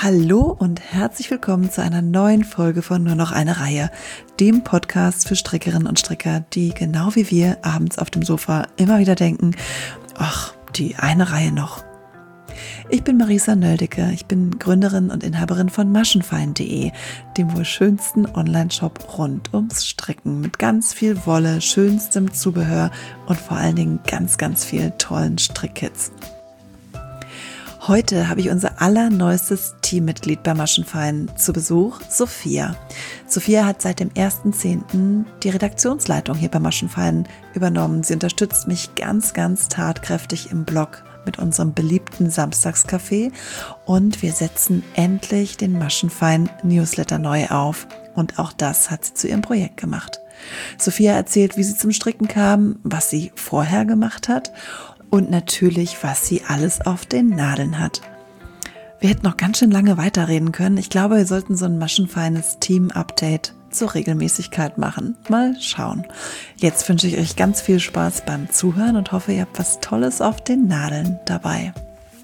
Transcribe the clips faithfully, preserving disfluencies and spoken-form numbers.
Hallo und herzlich willkommen zu einer neuen Folge von Nur noch eine Reihe, dem Podcast für Strickerinnen und Stricker, die genau wie wir abends auf dem Sofa immer wieder denken, ach, die eine Reihe noch. Ich bin Marisa Nöldecke, ich bin Gründerin und Inhaberin von maschenfein punkt de, dem wohl schönsten Online-Shop rund ums Stricken mit ganz viel Wolle, schönstem Zubehör und vor allen Dingen ganz, ganz viel tollen Strickkits. Heute habe ich unser allerneuestes Teammitglied bei Maschenfein zu Besuch, Sophia. Sophia hat seit dem ersten zehnten die Redaktionsleitung hier bei Maschenfein übernommen. Sie unterstützt mich ganz, ganz tatkräftig im Blog mit unserem beliebten Samstagscafé und wir setzen endlich den Maschenfein Newsletter neu auf. Und auch das hat sie zu ihrem Projekt gemacht. Sophia erzählt, wie sie zum Stricken kam, was sie vorher gemacht hat und natürlich, was sie alles auf den Nadeln hat. Wir hätten noch ganz schön lange weiterreden können. Ich glaube, wir sollten so ein maschenfeines Team-Update zur Regelmäßigkeit machen. Mal schauen. Jetzt wünsche ich euch ganz viel Spaß beim Zuhören und hoffe, ihr habt was Tolles auf den Nadeln dabei.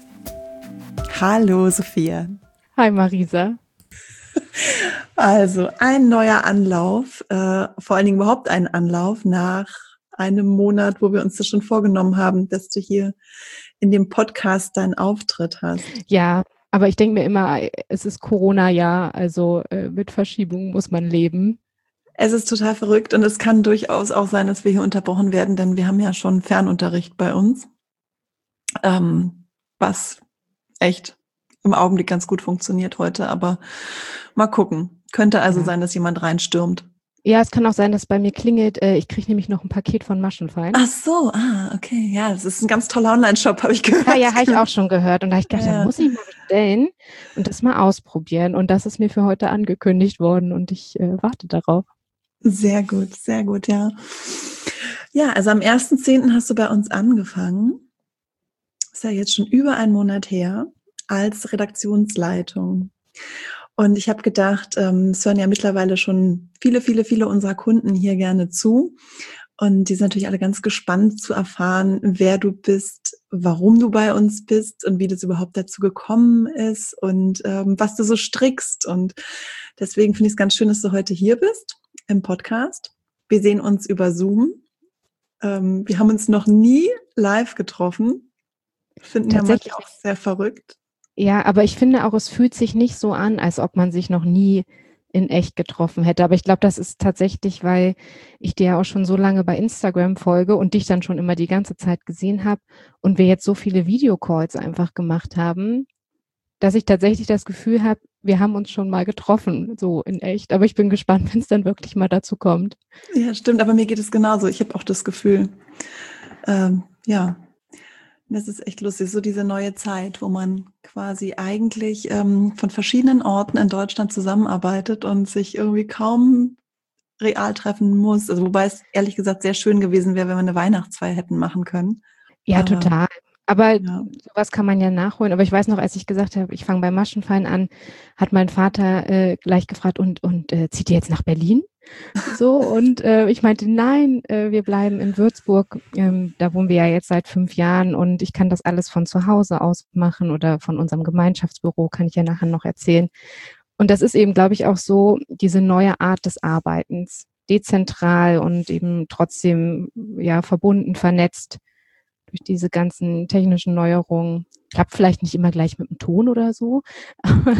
Hallo Sophia. Hi Marisa. Also ein neuer Anlauf, äh, vor allen Dingen überhaupt ein Anlauf nach einem Monat, wo wir uns das schon vorgenommen haben, dass du hier in dem Podcast deinen Auftritt hast. Ja, aber ich denke mir immer, es ist Corona-Jahr, also äh, mit Verschiebungen muss man leben. Es ist total verrückt und es kann durchaus auch sein, dass wir hier unterbrochen werden, denn wir haben ja schon Fernunterricht bei uns, ähm, was echt im Augenblick ganz gut funktioniert heute, aber mal gucken. Könnte also Ja. sein, dass jemand reinstürmt. Ja, es kann auch sein, dass bei mir klingelt. Äh, ich kriege nämlich noch ein Paket von Maschenfein. Ach so, ah, okay. Ja, das ist ein ganz toller Online-Shop, habe ich gehört. Ja, ja, habe ich auch schon gehört. Und da habe ich gedacht, Ja. da muss ich mal bestellen und das mal ausprobieren. Und das ist mir für heute angekündigt worden und ich äh, warte darauf. Sehr gut, sehr gut, ja. Ja, also am ersten zehnten hast du bei uns angefangen. Ist ja jetzt schon über einen Monat her als Redaktionsleitung. Und ich habe gedacht, ähm, es hören ja mittlerweile schon viele, viele, viele unserer Kunden hier gerne zu. Und die sind natürlich alle ganz gespannt zu erfahren, wer du bist, warum du bei uns bist und wie das überhaupt dazu gekommen ist und ähm, was du so strickst. Und deswegen finde ich es ganz schön, dass du heute hier bist im Podcast. Wir sehen uns über Zoom. Ähm, wir haben uns noch nie live getroffen. Finden ja manche auch sehr verrückt. Ja, aber ich finde auch, es fühlt sich nicht so an, als ob man sich noch nie in echt getroffen hätte. Aber ich glaube, das ist tatsächlich, weil ich dir ja auch schon so lange bei Instagram folge und dich dann schon immer die ganze Zeit gesehen habe und wir jetzt so viele Videocalls einfach gemacht haben, dass ich tatsächlich das Gefühl habe, wir haben uns schon mal getroffen, so in echt. Aber ich bin gespannt, wenn es dann wirklich mal dazu kommt. Ja, stimmt, aber mir geht es genauso. Ich habe auch das Gefühl, ähm, ja, das ist echt lustig, so diese neue Zeit, wo man quasi eigentlich ähm, von verschiedenen Orten in Deutschland zusammenarbeitet und sich irgendwie kaum real treffen muss. Also wobei es ehrlich gesagt sehr schön gewesen wäre, wenn wir eine Weihnachtsfeier hätten machen können. Ja, Aber, total. Aber ja. sowas kann man ja nachholen. Aber ich weiß noch, als ich gesagt habe, ich fange bei Maschenfein an, hat mein Vater äh, gleich gefragt, und, und äh, zieht ihr jetzt nach Berlin? So, und äh, ich meinte, nein, äh, wir bleiben in Würzburg. Ähm, da wohnen wir ja jetzt seit fünf Jahren und ich kann das alles von zu Hause aus machen oder von unserem Gemeinschaftsbüro, kann ich ja nachher noch erzählen. Und das ist eben, glaube ich, auch so diese neue Art des Arbeitens. Dezentral und eben trotzdem ja verbunden, vernetzt durch diese ganzen technischen Neuerungen. Klappt vielleicht nicht immer gleich mit dem Ton oder so, aber,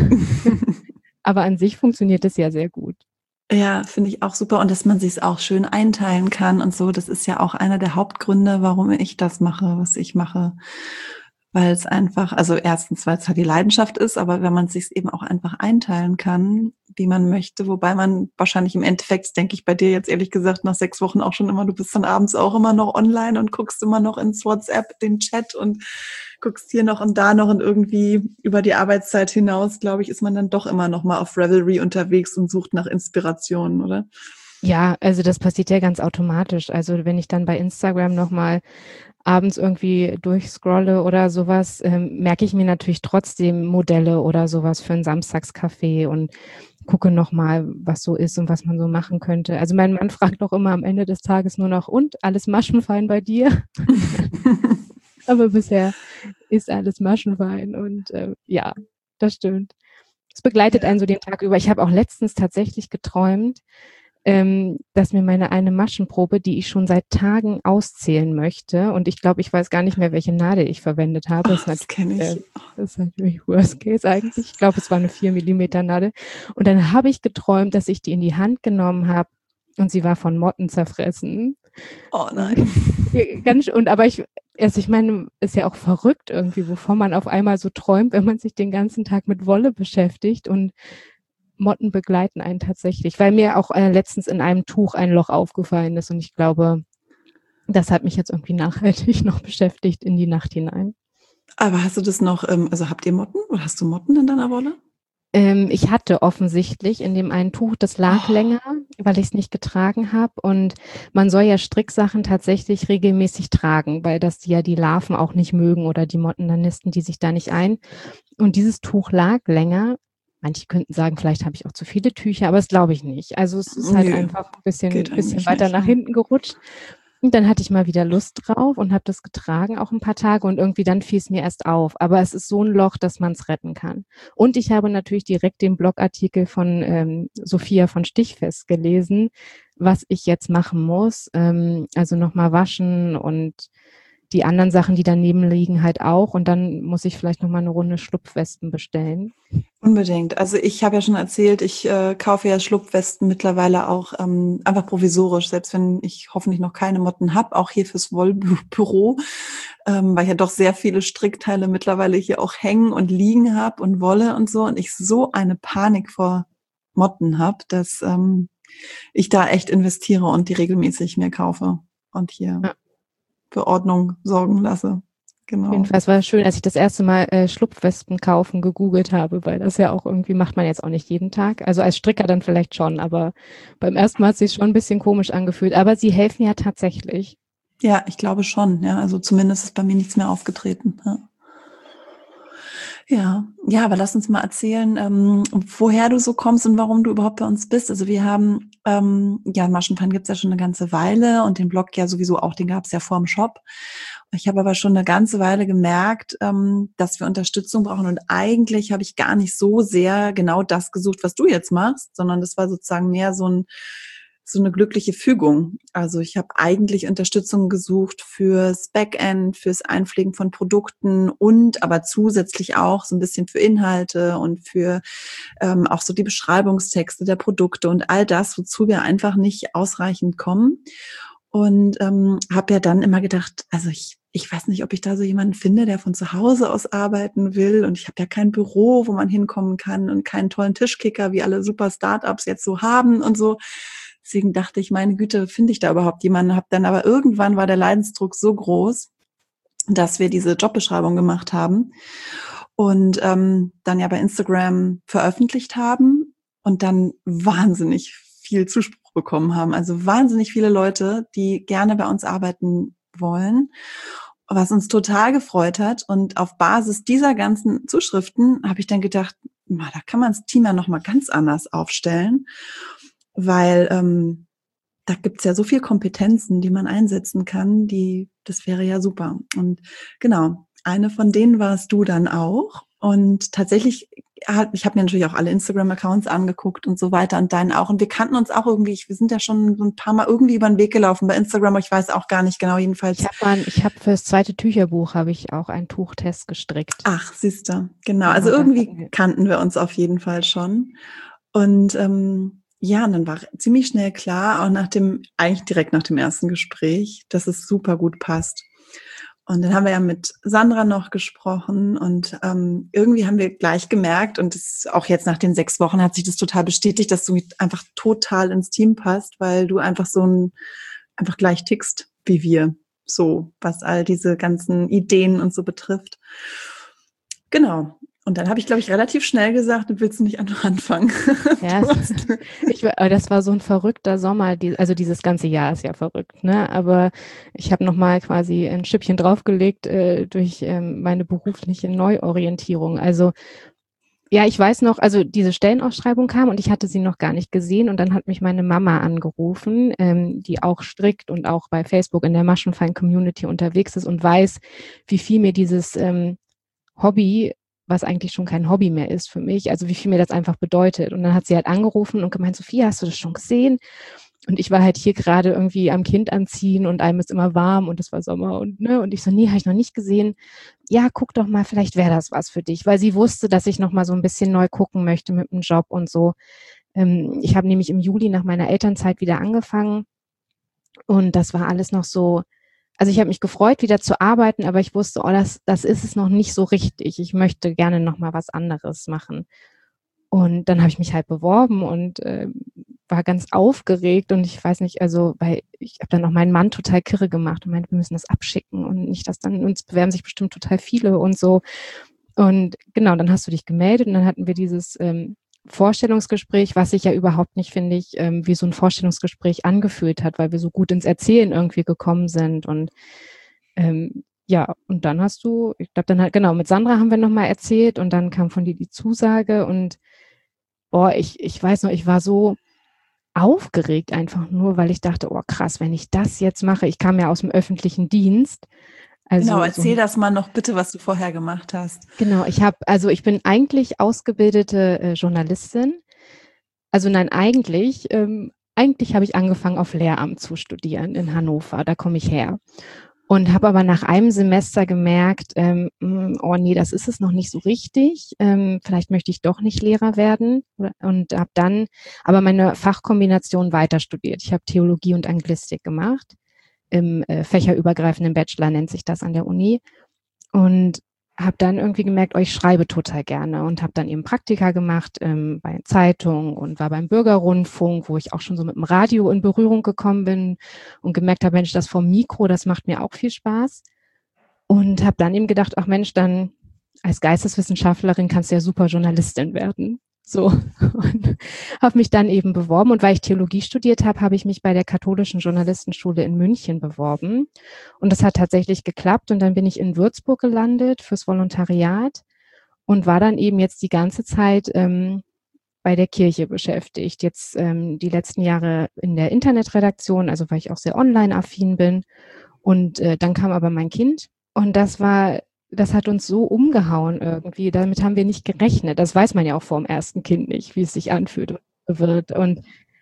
aber an sich funktioniert es ja sehr gut. Ja, finde ich auch super. Und dass man sich es auch schön einteilen kann und so. Das ist ja auch einer der Hauptgründe, warum ich das mache, was ich mache. Weil es einfach, also erstens, weil es halt die Leidenschaft ist, aber wenn man es sich eben auch einfach einteilen kann, wie man möchte, wobei man wahrscheinlich im Endeffekt, denke ich bei dir jetzt ehrlich gesagt, nach sechs Wochen auch schon immer, du bist dann abends auch immer noch online und guckst immer noch ins WhatsApp den Chat und guckst hier noch und da noch und irgendwie über die Arbeitszeit hinaus, glaube ich, ist man dann doch immer noch mal auf Ravelry unterwegs und sucht nach Inspirationen, oder? Ja, also das passiert ja ganz automatisch. Also wenn ich dann bei Instagram nochmal abends irgendwie durchscrolle oder sowas, ähm, merke ich mir natürlich trotzdem Modelle oder sowas für ein Samstagscafé und gucke nochmal, was so ist und was man so machen könnte. Also mein Mann fragt doch immer am Ende des Tages nur noch, und alles maschenfein bei dir? Aber bisher ist alles maschenfein und äh, ja, das stimmt. Es begleitet Ja. einen so den Tag über. Ich habe auch letztens tatsächlich geträumt, ähm, dass mir meine eine Maschenprobe, die ich schon seit Tagen auszählen möchte, und ich glaube, ich weiß gar nicht mehr, welche Nadel ich verwendet habe. Das Ach, ist das natürlich, kenne äh, ich. das ist natürlich Worst Case eigentlich. Ich glaube, es war eine vier Millimeter Nadel. Und dann habe ich geträumt, dass ich die in die Hand genommen habe und sie war von Motten zerfressen. Oh nein. Ja, ganz, und aber ich, also ich meine, ist ja auch verrückt irgendwie, wovon man auf einmal so träumt, wenn man sich den ganzen Tag mit Wolle beschäftigt, und Motten begleiten einen tatsächlich, weil mir auch äh, letztens in einem Tuch ein Loch aufgefallen ist, und ich glaube, das hat mich jetzt irgendwie nachhaltig noch beschäftigt in die Nacht hinein. Aber hast du das noch, ähm, also habt ihr Motten oder hast du Motten in deiner Wolle? Ähm, ich hatte offensichtlich in dem einen Tuch, das lag Oh. länger, weil ich es nicht getragen habe, und man soll ja Stricksachen tatsächlich regelmäßig tragen, weil das ja die Larven auch nicht mögen oder die Motten, dann nisten die sich da nicht ein. Und dieses Tuch lag länger. Manche könnten sagen, vielleicht habe ich auch zu viele Tücher, aber das glaube ich nicht. Also es ist halt Nö, einfach ein bisschen, geht bisschen eigentlich weiter nicht, nach ne? hinten gerutscht. Und dann hatte ich mal wieder Lust drauf und habe das getragen, auch ein paar Tage, und irgendwie dann fiel es mir erst auf. Aber es ist so ein Loch, dass man es retten kann. Und ich habe natürlich direkt den Blogartikel von ähm, Sophia von Stichfest gelesen, was ich jetzt machen muss. Ähm, also nochmal waschen und die anderen Sachen, die daneben liegen, halt auch. Und dann muss ich vielleicht nochmal eine Runde Schlupfwespen bestellen. Unbedingt. Also ich habe ja schon erzählt, ich äh, kaufe ja Schlupfwesten mittlerweile auch ähm, einfach provisorisch, selbst wenn ich hoffentlich noch keine Motten habe, auch hier fürs Wollbüro, ähm, weil ich ja doch sehr viele Strickteile mittlerweile hier auch hängen und liegen habe und Wolle und so, und ich so eine Panik vor Motten habe, dass ähm, ich da echt investiere und die regelmäßig mir kaufe und hier Ja. für Ordnung sorgen lasse. Genau. Jedenfalls war es schön, als ich das erste Mal äh, Schlupfwespen kaufen gegoogelt habe, weil das ja auch irgendwie macht man jetzt auch nicht jeden Tag. Also als Stricker dann vielleicht schon, aber beim ersten Mal hat es sich schon ein bisschen komisch angefühlt. Aber sie helfen ja tatsächlich. Ja, ich glaube schon. Ja, also zumindest ist bei mir nichts mehr aufgetreten. Ja. Ja, ja, aber lass uns mal erzählen, ähm, woher du so kommst und warum du überhaupt bei uns bist. Also wir haben, ähm, ja, Maschenfein gibt's ja schon eine ganze Weile und den Blog ja sowieso auch, den gab's ja vorm Shop. Ich habe aber schon eine ganze Weile gemerkt, ähm, dass wir Unterstützung brauchen, und eigentlich habe ich gar nicht so sehr genau das gesucht, was du jetzt machst, sondern das war sozusagen mehr so ein so eine glückliche Fügung. Also ich habe eigentlich Unterstützung gesucht fürs Backend, fürs Einpflegen von Produkten und aber zusätzlich auch so ein bisschen für Inhalte und für ähm, auch so die Beschreibungstexte der Produkte und all das, wozu wir einfach nicht ausreichend kommen. Und ähm, habe ja dann immer gedacht, also ich ich weiß nicht, ob ich da so jemanden finde, der von zu Hause aus arbeiten will. Und ich habe ja kein Büro, wo man hinkommen kann, und keinen tollen Tischkicker, wie alle super Startups jetzt so haben und so. Deswegen dachte ich, meine Güte, finde ich da überhaupt jemanden? Hab dann aber irgendwann war der Leidensdruck so groß, dass wir diese Jobbeschreibung gemacht haben und ähm, dann ja bei Instagram veröffentlicht haben und dann wahnsinnig viel Zuspruch bekommen haben. Also wahnsinnig viele Leute, die gerne bei uns arbeiten wollen, was uns total gefreut hat. Und auf Basis dieser ganzen Zuschriften habe ich dann gedacht, na, da kann man das Team ja nochmal ganz anders aufstellen, weil ähm, da gibt's ja so viel Kompetenzen, die man einsetzen kann, die, das wäre ja super. Und genau, eine von denen warst du dann auch. Und tatsächlich, ich habe mir natürlich auch alle Instagram-Accounts angeguckt und so weiter und deinen auch. Und wir kannten uns auch irgendwie, wir sind ja schon so ein paar Mal irgendwie über den Weg gelaufen bei Instagram, aber ich weiß auch gar nicht genau, jedenfalls. Ich habe mal, ich habe fürs zweite Tücherbuch habe ich auch einen Tuchtest gestrickt. Ach, siehste, genau. Ja, Also da irgendwie hatten wir- kannten wir uns auf jeden Fall schon. Und ähm, ja, und dann war ziemlich schnell klar, auch nach dem, eigentlich direkt nach dem ersten Gespräch, dass es super gut passt. Und dann haben wir ja mit Sandra noch gesprochen und ähm, irgendwie haben wir gleich gemerkt, und das, auch jetzt nach den sechs Wochen hat sich das total bestätigt, dass du einfach total ins Team passt, weil du einfach so ein, einfach gleich tickst wie wir, so was all diese ganzen Ideen und so betrifft. Genau. Und dann habe ich, glaube ich, relativ schnell gesagt, du willst nicht anfangen. Ja, es, ich, war- das war so ein verrückter Sommer. Die, also dieses ganze Jahr ist ja verrückt, ne? Aber ich habe nochmal quasi ein Schippchen draufgelegt äh, durch ähm, meine berufliche Neuorientierung. Also ja, ich weiß noch, also diese Stellenausschreibung kam und ich hatte sie noch gar nicht gesehen, und dann hat mich meine Mama angerufen, ähm, die auch strickt und auch bei Facebook in der Maschenfein-Community unterwegs ist und weiß, wie viel mir dieses ähm, Hobby was eigentlich schon kein Hobby mehr ist für mich, also wie viel mir das einfach bedeutet. Und dann hat sie halt angerufen und gemeint, Sophia, hast du das schon gesehen? Und ich war halt hier gerade irgendwie am Kind anziehen und einem ist immer warm und es war Sommer und ne, und ich so, nee, habe ich noch nicht gesehen. Ja, guck doch mal, vielleicht wäre das was für dich, weil sie wusste, dass ich noch mal so ein bisschen neu gucken möchte mit dem Job und so. Ähm, ich habe nämlich im Juli nach meiner Elternzeit wieder angefangen und das war alles noch so, also ich habe mich gefreut, wieder zu arbeiten, aber ich wusste, oh, das, das ist es noch nicht so richtig. Ich möchte gerne noch mal was anderes machen. Und dann habe ich mich halt beworben und äh, war ganz aufgeregt und ich weiß nicht, also, weil ich habe dann auch meinen Mann total kirre gemacht und meinte, wir müssen das abschicken und nicht, dass dann uns bewerben sich bestimmt total viele und so. Und genau, dann hast du dich gemeldet und dann hatten wir dieses ähm, Vorstellungsgespräch, was sich ja überhaupt nicht, finde ich, ähm, wie so ein Vorstellungsgespräch angefühlt hat, weil wir so gut ins Erzählen irgendwie gekommen sind und ähm, ja, und dann hast du, ich glaube dann halt, genau, mit Sandra haben wir nochmal erzählt und dann kam von dir die Zusage und boah, ich, ich weiß noch, ich war so aufgeregt einfach nur, weil ich dachte, oh krass, wenn ich das jetzt mache, ich kam ja aus dem öffentlichen Dienst. Also Genau, erzähl so, das mal noch bitte, was du vorher gemacht hast. genau, ich habe, also ich bin eigentlich ausgebildete äh, Journalistin. Also nein, eigentlich, ähm, eigentlich habe ich angefangen auf Lehramt zu studieren in Hannover, da komme ich her. Und habe aber nach einem Semester gemerkt, ähm, oh nee, das ist es noch nicht so richtig. Ähm, vielleicht möchte ich doch nicht Lehrer werden. Und habe dann aber meine Fachkombination weiter studiert. Ich habe Theologie und Anglistik gemacht. Im äh, fächerübergreifenden Bachelor nennt sich das an der Uni. Und habe dann irgendwie gemerkt, oh, ich schreibe total gerne und habe dann eben Praktika gemacht ähm, bei Zeitungen und war beim Bürgerrundfunk, wo ich auch schon so mit dem Radio in Berührung gekommen bin und gemerkt habe, Mensch, das vom Mikro, das macht mir auch viel Spaß. Und habe dann eben gedacht, ach Mensch, dann als Geisteswissenschaftlerin kannst du ja super Journalistin werden. So, und habe mich dann eben beworben. Und weil ich Theologie studiert habe, habe ich mich bei der Katholischen Journalistenschule in München beworben. Und das hat tatsächlich geklappt. Und dann bin ich in Würzburg gelandet fürs Volontariat und war dann eben jetzt die ganze Zeit ähm, bei der Kirche beschäftigt. Jetzt ähm, die letzten Jahre in der Internetredaktion, also weil ich auch sehr online-affin bin. Und äh, dann kam aber mein Kind. Und das war das hat uns so umgehauen irgendwie. Damit haben wir nicht gerechnet. Das weiß man ja auch vor dem ersten Kind nicht, wie es sich anfühlt und wird. Und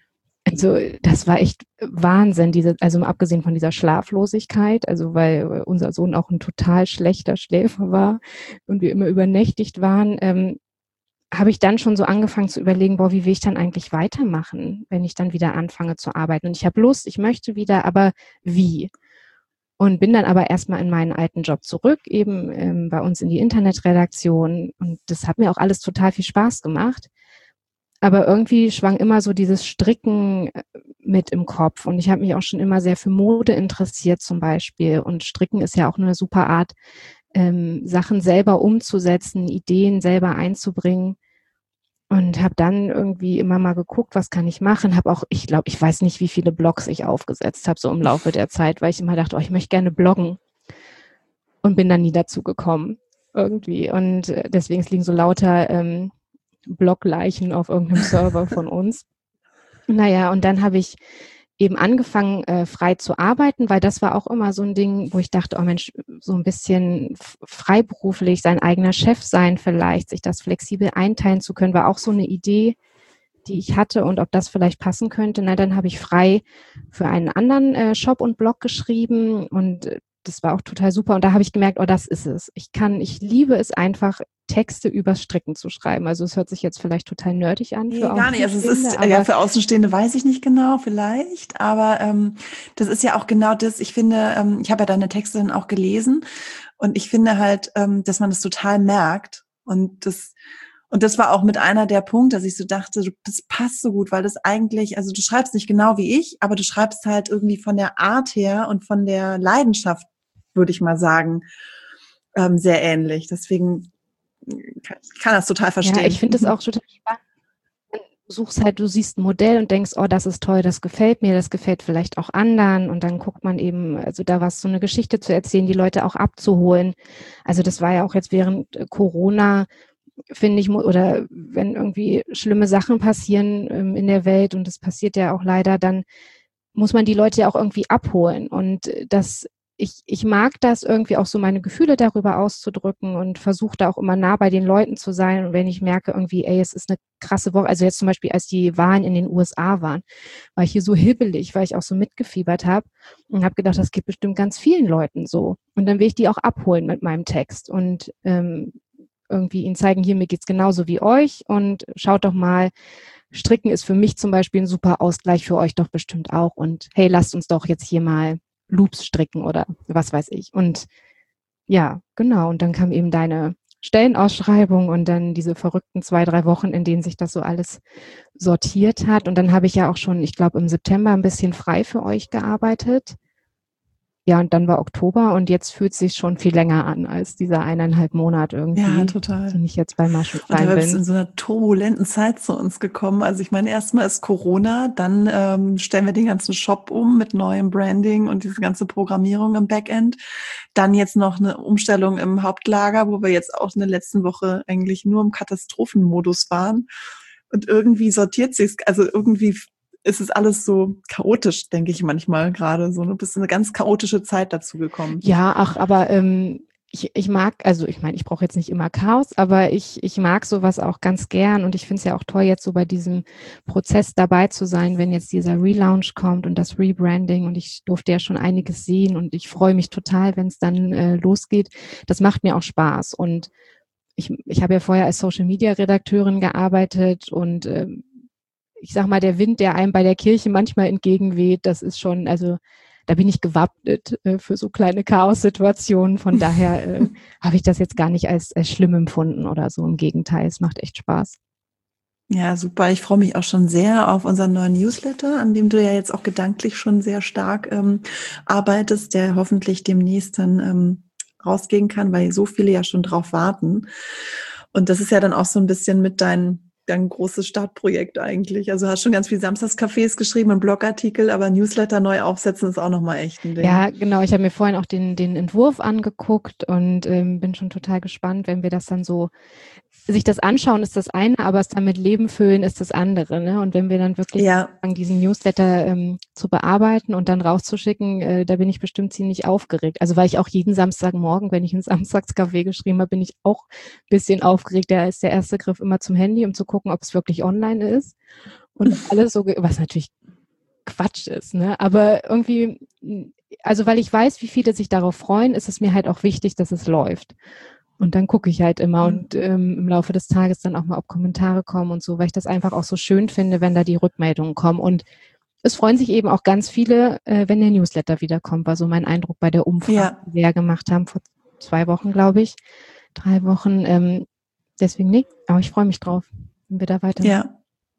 also das war echt Wahnsinn, diese, also abgesehen von dieser Schlaflosigkeit, also weil unser Sohn auch ein total schlechter Schläfer war und wir immer übernächtigt waren, ähm, habe ich dann schon so angefangen zu überlegen, boah, wie will ich dann eigentlich weitermachen, wenn ich dann wieder anfange zu arbeiten? Und ich habe Lust, ich möchte wieder, aber wie? Und bin dann aber erstmal in meinen alten Job zurück, eben ähm, bei uns in die Internetredaktion. Und das hat mir auch alles total viel Spaß gemacht. Aber irgendwie schwang immer so dieses Stricken mit im Kopf. Und ich habe mich auch schon immer sehr für Mode interessiert zum Beispiel. Und Stricken ist ja auch eine super Art, ähm, Sachen selber umzusetzen, Ideen selber einzubringen. Und habe dann irgendwie immer mal geguckt, was kann ich machen. Habe auch, ich glaube, ich weiß nicht, wie viele Blogs ich aufgesetzt habe, so im Laufe der Zeit, weil ich immer dachte, oh, ich möchte gerne bloggen. Und bin dann nie dazu gekommen irgendwie. Und deswegen es liegen so lauter ähm, Blogleichen auf irgendeinem Server von uns. Naja, und dann habe ich eben angefangen, äh, frei zu arbeiten, weil das war auch immer so ein Ding, wo ich dachte, oh Mensch, so ein bisschen f- freiberuflich, sein eigener Chef sein vielleicht, sich das flexibel einteilen zu können, war auch so eine Idee, die ich hatte und ob das vielleicht passen könnte. Na, dann habe ich frei für einen anderen äh, Shop und Blog geschrieben und äh, das war auch total super. Und da habe ich gemerkt, oh, das ist es. Ich kann, ich liebe es einfach, Texte übers Stricken zu schreiben. Also es hört sich jetzt vielleicht total nerdig an. Nee, Für gar nicht. Also es ist, Außenstehende, ja, aber für Außenstehende weiß ich nicht genau, vielleicht, aber ähm, das ist ja auch genau das, ich finde, ähm, ich habe ja deine Texte dann auch gelesen und ich finde halt, ähm, dass man das total merkt und das und das war auch mit einer der Punkte, dass ich so dachte, du- das passt so gut, weil das eigentlich, also du schreibst nicht genau wie ich, aber du schreibst halt irgendwie von der Art her und von der Leidenschaft, würde ich mal sagen, ähm, sehr ähnlich. Deswegen kann ich kann das total ja, ich verstehen. finde es auch total spannend. Du suchst halt, du siehst ein Modell und denkst, oh, das ist toll, das gefällt mir, das gefällt vielleicht auch anderen. Und dann guckt man eben, also da was so eine Geschichte zu erzählen, die Leute auch abzuholen. Also das war ja auch jetzt während äh, Corona, finde ich, mu- oder wenn irgendwie schlimme Sachen passieren ähm, in der Welt und das passiert ja auch leider, dann muss man die Leute ja auch irgendwie abholen. Und äh, das ich, ich mag das irgendwie auch so, meine Gefühle darüber auszudrücken und versuche da auch immer nah bei den Leuten zu sein. Und wenn ich merke irgendwie, ey, es ist eine krasse Woche, also jetzt zum Beispiel, als die Wahlen in den U S A waren, war ich hier so hibbelig, weil ich auch so mitgefiebert habe und habe gedacht, das geht bestimmt ganz vielen Leuten so. Und dann will ich die auch abholen mit meinem Text und ähm, irgendwie ihnen zeigen, hier, mir geht's genauso wie euch und schaut doch mal, Stricken ist für mich zum Beispiel ein super Ausgleich, für euch doch bestimmt auch. Und hey, lasst uns doch jetzt hier mal Loops stricken oder was weiß ich. Und ja, genau. Und dann kam eben deine Stellenausschreibung und dann diese verrückten zwei, drei Wochen, in denen sich das so alles sortiert hat. Und dann habe ich ja auch schon, ich glaube, im September ein bisschen frei für euch gearbeitet. Ja, und dann war Oktober und jetzt fühlt es sich schon viel länger an als dieser eineinhalb Monat irgendwie, ja, total. den ich jetzt bei Maschenfein bin. Und du bin. bist in so einer turbulenten Zeit zu uns gekommen. Also ich meine, erstmal ist Corona, dann ähm, stellen wir den ganzen Shop um mit neuem Branding und diese ganze Programmierung im Backend. Dann jetzt noch eine Umstellung im Hauptlager, wo wir jetzt auch in der letzten Woche eigentlich nur im Katastrophenmodus waren. Und irgendwie sortiert sich's, also irgendwie ist es alles so chaotisch, denke ich manchmal gerade so. Du bist in eine ganz chaotische Zeit dazu gekommen. Ja, ach, aber ähm, ich, ich mag, also ich meine, ich brauche jetzt nicht immer Chaos, aber ich, ich mag sowas auch ganz gern und ich finde es ja auch toll, jetzt so bei diesem Prozess dabei zu sein, wenn jetzt dieser Relaunch kommt und das Rebranding und ich durfte ja schon einiges sehen und ich freue mich total, wenn es dann äh, losgeht. Das macht mir auch Spaß und ich, ich habe ja vorher als Social-Media-Redakteurin gearbeitet und ähm, ich sag mal, der Wind, der einem bei der Kirche manchmal entgegenweht, das ist schon, also da bin ich gewappnet äh, für so kleine Chaos-Situationen. Von daher äh, habe ich das jetzt gar nicht als, als schlimm empfunden oder so. Im Gegenteil, es macht echt Spaß. Ja, super. Ich freue mich auch schon sehr auf unseren neuen Newsletter, an dem du ja jetzt auch gedanklich schon sehr stark ähm, arbeitest, der hoffentlich demnächst dann ähm, rausgehen kann, weil so viele ja schon drauf warten. Und das ist ja dann auch so ein bisschen mit deinen ein großes Startprojekt eigentlich. Also hast schon ganz viel Samstagscafés geschrieben und Blogartikel, aber Newsletter neu aufsetzen ist auch nochmal echt ein Ding. Ja, genau. Ich habe mir vorhin auch den, den Entwurf angeguckt und ähm, bin schon total gespannt, wenn wir das dann so, sich das anschauen ist das eine, aber es dann mit Leben füllen ist das andere. Ne? Und wenn wir dann wirklich ja. anfangen, diesen Newsletter ähm, zu bearbeiten und dann rauszuschicken, äh, da bin ich bestimmt ziemlich aufgeregt. Also weil ich auch jeden Samstagmorgen, wenn ich ein Samstagscafé geschrieben habe, bin ich auch ein bisschen aufgeregt. Da ist der erste Griff immer zum Handy, um zu gucken, ob es wirklich online ist. Und alles so, was natürlich Quatsch ist, ne? Aber irgendwie, also weil ich weiß, wie viele sich darauf freuen, ist es mir halt auch wichtig, dass es läuft. Und dann gucke ich halt immer und ähm, im Laufe des Tages dann auch mal, ob Kommentare kommen und so, weil ich das einfach auch so schön finde, wenn da die Rückmeldungen kommen. Und es freuen sich eben auch ganz viele, äh, wenn der Newsletter wiederkommt, war so mein Eindruck bei der Umfrage, ja. die wir ja gemacht haben, vor zwei Wochen, glaube ich, drei Wochen. Ähm, deswegen nicht, aber ich freue mich drauf, wenn wir da weiter. Ja.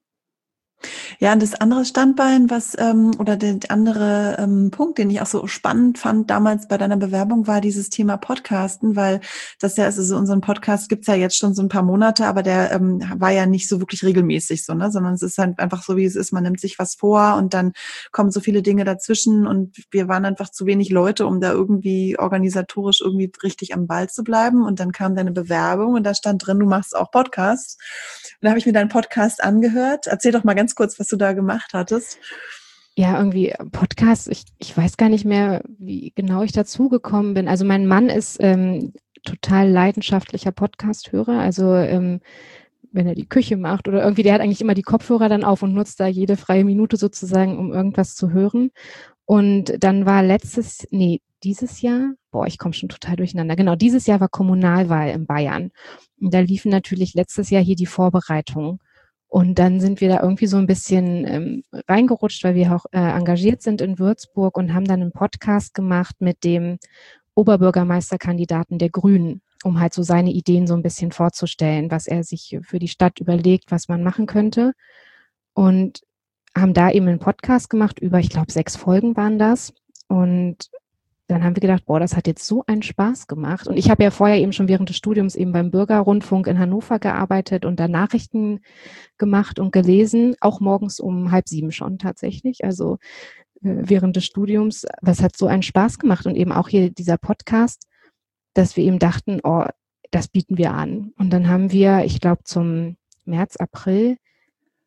Ja, und das andere Standbein, was ähm, oder der andere ähm, Punkt, den ich auch so spannend fand damals bei deiner Bewerbung, war dieses Thema Podcasten, weil das ja, also so unseren Podcast gibt's ja jetzt schon so ein paar Monate, aber der ähm, war ja nicht so wirklich regelmäßig so, ne, sondern es ist halt einfach so, wie es ist. Man nimmt sich was vor und dann kommen so viele Dinge dazwischen und wir waren einfach zu wenig Leute, um da irgendwie organisatorisch irgendwie richtig am Ball zu bleiben. Und dann kam deine Bewerbung und da stand drin, du machst auch Podcasts. Und da habe ich mir deinen Podcast angehört. Erzähl doch mal ganz kurz, was du da gemacht hattest. Ja, irgendwie Podcast, ich, ich weiß gar nicht mehr, wie genau ich dazu gekommen bin. Also mein Mann ist ähm, total leidenschaftlicher Podcast-Hörer. Also ähm, wenn er die Küche macht oder irgendwie, der hat eigentlich immer die Kopfhörer dann auf und nutzt da jede freie Minute sozusagen, um irgendwas zu hören. Und dann war letztes, nee, dieses Jahr, boah, ich komme schon total durcheinander. Genau, dieses Jahr war Kommunalwahl in Bayern. Und da liefen natürlich letztes Jahr hier die Vorbereitungen. Und dann sind wir da irgendwie so ein bisschen ähm, reingerutscht, weil wir auch äh, engagiert sind in Würzburg und haben dann einen Podcast gemacht mit dem Oberbürgermeisterkandidaten der Grünen, um halt so seine Ideen so ein bisschen vorzustellen, was er sich für die Stadt überlegt, was man machen könnte. Und haben da eben einen Podcast gemacht, über, ich glaube, sechs Folgen waren das. Und dann haben wir gedacht, boah, das hat jetzt so einen Spaß gemacht. Und ich habe ja vorher eben schon während des Studiums eben beim Bürgerrundfunk in Hannover gearbeitet und da Nachrichten gemacht und gelesen, auch morgens um halb sieben schon tatsächlich, also äh, während des Studiums. Das hat so einen Spaß gemacht und eben auch hier dieser Podcast, dass wir eben dachten, oh, das bieten wir an. Und dann haben wir, ich glaube, zum März, April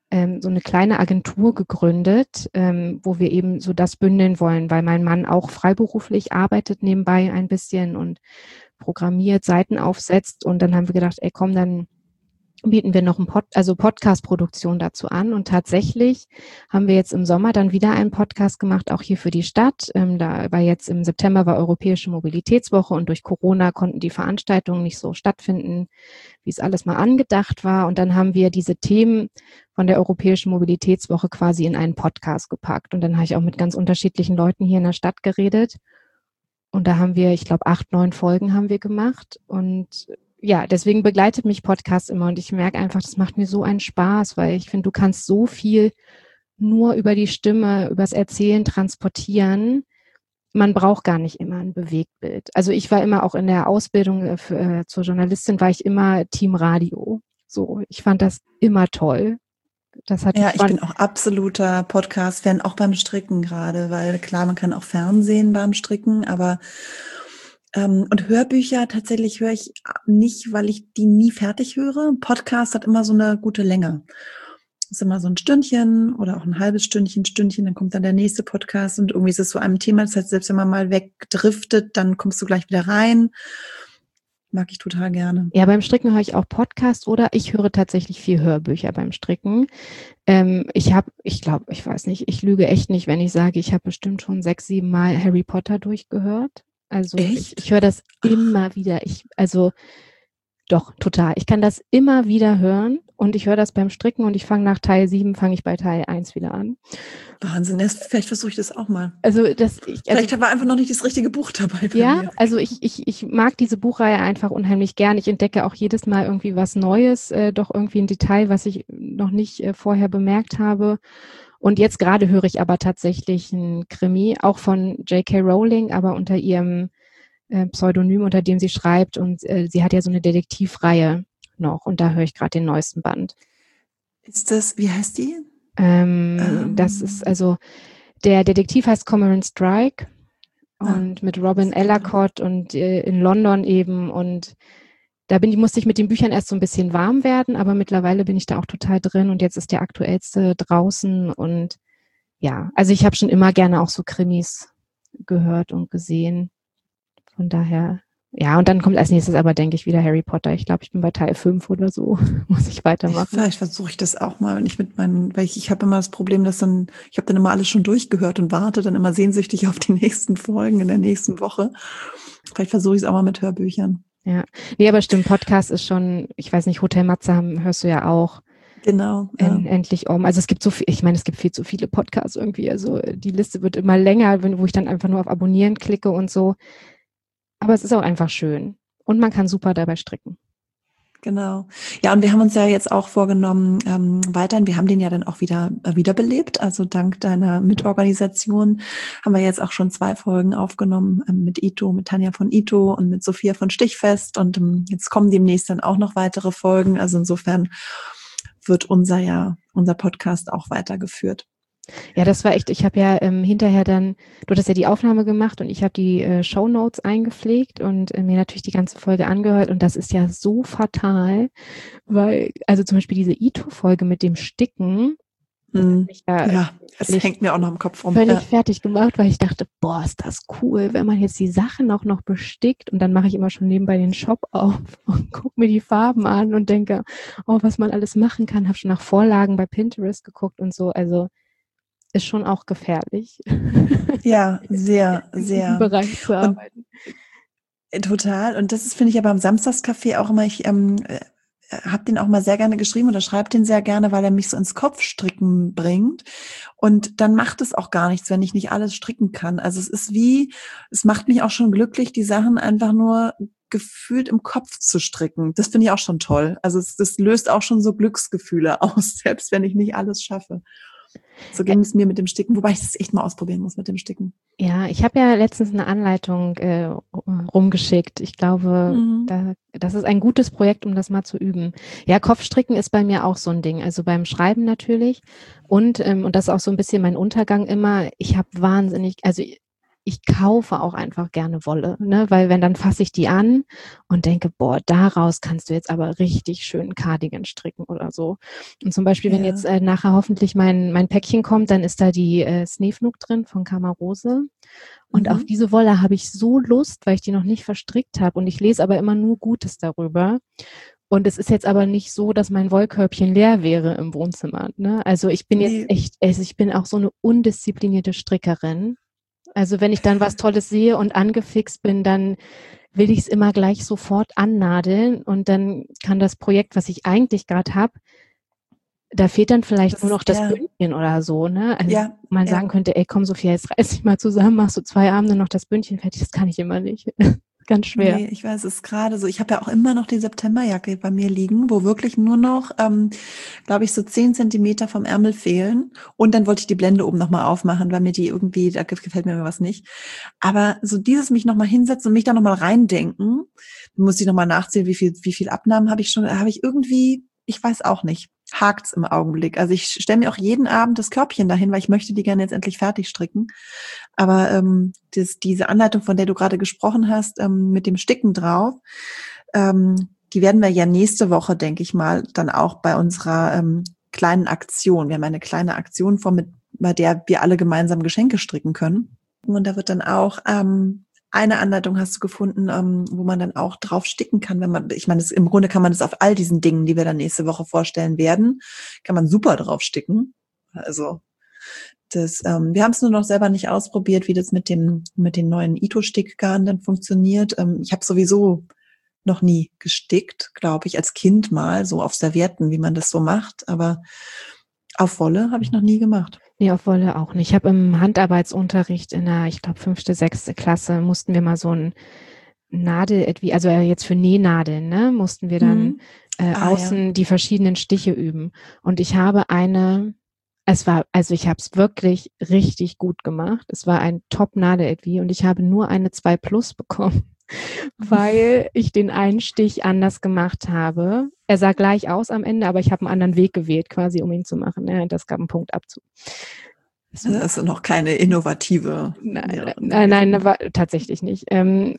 ähm, so eine kleine Agentur gegründet, ähm, wo wir eben so das bündeln wollen, weil mein Mann auch freiberuflich arbeitet nebenbei ein bisschen und programmiert, Seiten aufsetzt. Und dann haben wir gedacht, ey komm, dann bieten wir noch ein Pod, also Podcast-Produktion dazu an. Und tatsächlich haben wir jetzt im Sommer dann wieder einen Podcast gemacht, auch hier für die Stadt. Ähm, da war jetzt im September war Europäische Mobilitätswoche und durch Corona konnten die Veranstaltungen nicht so stattfinden, wie es alles mal angedacht war. Und dann haben wir diese Themen von der Europäischen Mobilitätswoche quasi in einen Podcast gepackt. Und dann habe ich auch mit ganz unterschiedlichen Leuten hier in der Stadt geredet. Und da haben wir, ich glaube, acht, neun Folgen haben wir gemacht. Und ja, deswegen begleitet mich Podcast immer und ich merke einfach, das macht mir so einen Spaß, weil ich finde, du kannst so viel nur über die Stimme, übers Erzählen transportieren. Man braucht gar nicht immer ein Bewegtbild. Also ich war immer auch in der Ausbildung für, äh, zur Journalistin, war ich immer Team Radio. So, ich fand das immer toll. Das hat ja, ich bin auch absoluter Podcast-Fan, auch beim Stricken gerade, weil klar, man kann auch Fernsehen beim Stricken, aber Ähm, und Hörbücher tatsächlich höre ich nicht, weil ich die nie fertig höre. Podcast hat immer so eine gute Länge. Das ist immer so ein Stündchen oder auch ein halbes Stündchen, Stündchen, dann kommt dann der nächste Podcast und irgendwie ist es so einem Thema. Das heißt, selbst wenn man mal wegdriftet, dann kommst du gleich wieder rein. Mag ich total gerne. Ja, beim Stricken höre ich auch Podcast oder ich höre tatsächlich viel Hörbücher beim Stricken. Ähm, ich habe, ich glaube, ich weiß nicht, ich lüge echt nicht, wenn ich sage, ich habe bestimmt schon sechs, sieben Mal Harry Potter durchgehört. Also Echt? ich, ich höre das immer wieder. Ich, also doch, total. Ich kann das immer wieder hören und ich höre das beim Stricken und ich fange nach Teil sieben, fange ich bei Teil eins wieder an. Wahnsinn, vielleicht versuche ich das auch mal. Also das, ich, also, vielleicht war einfach noch nicht das richtige Buch dabei bei ja, mir. also ich, ich, ich mag diese Buchreihe einfach unheimlich gern. Ich entdecke auch jedes Mal irgendwie was Neues, äh, doch irgendwie ein Detail, was ich noch nicht äh, vorher bemerkt habe. Und jetzt gerade höre ich aber tatsächlich ein Krimi, auch von J K Rowling, aber unter ihrem äh, Pseudonym, unter dem sie schreibt. Und äh, sie hat ja so eine Detektivreihe noch. Und da höre ich gerade den neuesten Band. Ist das, wie heißt die? Ähm, ähm. Das ist also, der Detektiv heißt Cormoran Strike und ah, mit Robin Ellacott und äh, in London eben. Und da bin ich, musste ich mit den Büchern erst so ein bisschen warm werden, aber mittlerweile bin ich da auch total drin und jetzt ist der aktuellste draußen und ja, also ich habe schon immer gerne auch so Krimis gehört und gesehen. Von daher, ja, und dann kommt als nächstes aber, denke ich, wieder Harry Potter. Ich glaube, ich bin bei Teil fünf oder so, muss ich weitermachen. Vielleicht versuche ich das auch mal, wenn ich mit meinen, weil ich, ich habe immer das Problem, dass dann, ich habe dann immer alles schon durchgehört und warte dann immer sehnsüchtig auf die nächsten Folgen in der nächsten Woche. Vielleicht versuche ich es auch mal mit Hörbüchern. Ja, nee, aber stimmt, Podcast ist schon, ich weiß nicht, Hotel Matze haben, hörst du ja auch. Genau. Ja. En, endlich um. Also es gibt so viel, ich meine, es gibt viel zu viele Podcasts irgendwie. Also die Liste wird immer länger, wenn, wo ich dann einfach nur auf Abonnieren klicke und so. Aber es ist auch einfach schön. Und man kann super dabei stricken. Genau. Ja, und wir haben uns ja jetzt auch vorgenommen, ähm, weiterhin, wir haben den ja dann auch wieder äh, wiederbelebt. Also dank deiner Mitorganisation haben wir jetzt auch schon zwei Folgen aufgenommen ähm, mit Ito, mit Tanja von Ito und mit Sophia von Stichfest. Und ähm, jetzt kommen demnächst dann auch noch weitere Folgen. Also insofern wird unser ja, unser Podcast auch weitergeführt. Ja, das war echt, ich habe ja ähm, hinterher dann, du hattest ja die Aufnahme gemacht und ich habe die äh, Shownotes eingepflegt und äh, mir natürlich die ganze Folge angehört und das ist ja so fatal, weil, also zum Beispiel diese Ito-Folge mit dem Sticken, das mm, hat mich ja, ja, das völlig, hängt mir auch noch im Kopf rum. Völlig ja. fertig gemacht, weil ich dachte, boah, ist das cool, wenn man jetzt die Sachen auch noch bestickt und dann mache ich immer schon nebenbei den Shop auf und gucke mir die Farben an und denke, oh, was man alles machen kann, habe schon nach Vorlagen bei Pinterest geguckt und so, also ist schon auch gefährlich. Ja, sehr, sehr. In diesem Bereich zu arbeiten. Und, total. Und das ist, finde ich, aber am Samstagscafé auch immer, ich ähm, habe den auch mal sehr gerne geschrieben oder schreibe den sehr gerne, weil er mich so ins Kopfstricken bringt. Und dann macht es auch gar nichts, wenn ich nicht alles stricken kann. Also es ist wie, es macht mich auch schon glücklich, die Sachen einfach nur gefühlt im Kopf zu stricken. Das finde ich auch schon toll. Also es, das löst auch schon so Glücksgefühle aus, selbst wenn ich nicht alles schaffe. So ging es mir mit dem Sticken, wobei ich das echt mal ausprobieren muss mit dem Sticken. Ja, ich habe ja letztens eine Anleitung äh, rumgeschickt. Ich glaube, mhm. da, das ist ein gutes Projekt, um das mal zu üben. Ja, Kopfstricken ist bei mir auch so ein Ding. Also beim Schreiben natürlich. Und, ähm, und das ist auch so ein bisschen mein Untergang immer. Ich habe wahnsinnig, also ich, ich kaufe auch einfach gerne Wolle, ne? Weil wenn, dann fasse ich die an und denke, boah, daraus kannst du jetzt aber richtig schön Cardigan stricken oder so. Und zum Beispiel, wenn Ja. jetzt äh, nachher hoffentlich mein, mein Päckchen kommt, dann ist da die äh, Snefnug drin von Kamarose. Und Mhm. auf diese Wolle habe ich so Lust, weil ich die noch nicht verstrickt habe. Und ich lese aber immer nur Gutes darüber. Und es ist jetzt aber nicht so, dass mein Wollkörbchen leer wäre im Wohnzimmer. Ne? Also ich bin Nee. jetzt echt, also ich bin auch so eine undisziplinierte Strickerin. Also wenn ich dann was Tolles sehe und angefixt bin, dann will ich es immer gleich sofort annadeln. Und dann kann das Projekt, was ich eigentlich gerade habe, da fehlt dann vielleicht Das, nur noch das ja. Bündchen oder so. Ne? Also Ja, man ja. sagen könnte, ey komm Sophia, jetzt reiß dich mal zusammen, machst du zwei Abende noch das Bündchen fertig. Das kann ich immer nicht. Ganz schwer. Nee, ich weiß, es ist gerade so. Ich habe ja auch immer noch die Septemberjacke bei mir liegen, wo wirklich nur noch, ähm, glaube ich, so zehn Zentimeter vom Ärmel fehlen. Und dann wollte ich die Blende oben nochmal aufmachen, weil mir die irgendwie, da gefällt mir irgendwas nicht. Aber so dieses mich nochmal hinsetzen und mich da nochmal reindenken, muss ich nochmal nachzählen, wie viel, wie viel Abnahmen habe ich schon, habe ich irgendwie, ich weiß auch nicht, hakt's im Augenblick. Also ich stelle mir auch jeden Abend das Körbchen dahin, weil ich möchte die gerne jetzt endlich fertig stricken. Aber ähm, das, diese Anleitung, von der du gerade gesprochen hast, ähm, mit dem Sticken drauf, ähm, die werden wir ja nächste Woche, denke ich mal, dann auch bei unserer ähm, kleinen Aktion. Wir haben eine kleine Aktion vor, mit, bei der wir alle gemeinsam Geschenke stricken können. Und da wird dann auch ähm, eine Anleitung hast du gefunden, ähm, wo man dann auch drauf sticken kann, wenn man, ich meine, das, im Grunde kann man das auf all diesen Dingen, die wir dann nächste Woche vorstellen werden, kann man super drauf sticken. Also das, ähm, wir haben es nur noch selber nicht ausprobiert, wie das mit dem mit den neuen Ito-Stickgarn dann funktioniert. Ähm, ich habe sowieso noch nie gestickt, glaube ich, als Kind mal, so auf Servietten, wie man das so macht. Aber auf Wolle habe ich noch nie gemacht. Nee, auf Wolle auch nicht. Ich habe im Handarbeitsunterricht in der, ich glaube, fünfte, sechste Klasse mussten wir mal so ein Nadel, also jetzt für Nähnadeln, ne, mussten wir dann Mhm. äh, Ah, außen ja. die verschiedenen Stiche üben. Und ich habe eine, es war, also ich habe es wirklich richtig gut gemacht. Es war ein Top-Nadel-Etui und ich habe nur eine zwei Plus bekommen, weil ich den einen Stich anders gemacht habe. Er sah gleich aus am Ende, aber ich habe einen anderen Weg gewählt, quasi, um ihn zu machen. Ne? Das gab einen Punktabzug. Das ist also noch keine innovative Nein, Lehrerin nein, nein, gewesen. war tatsächlich nicht. Ähm,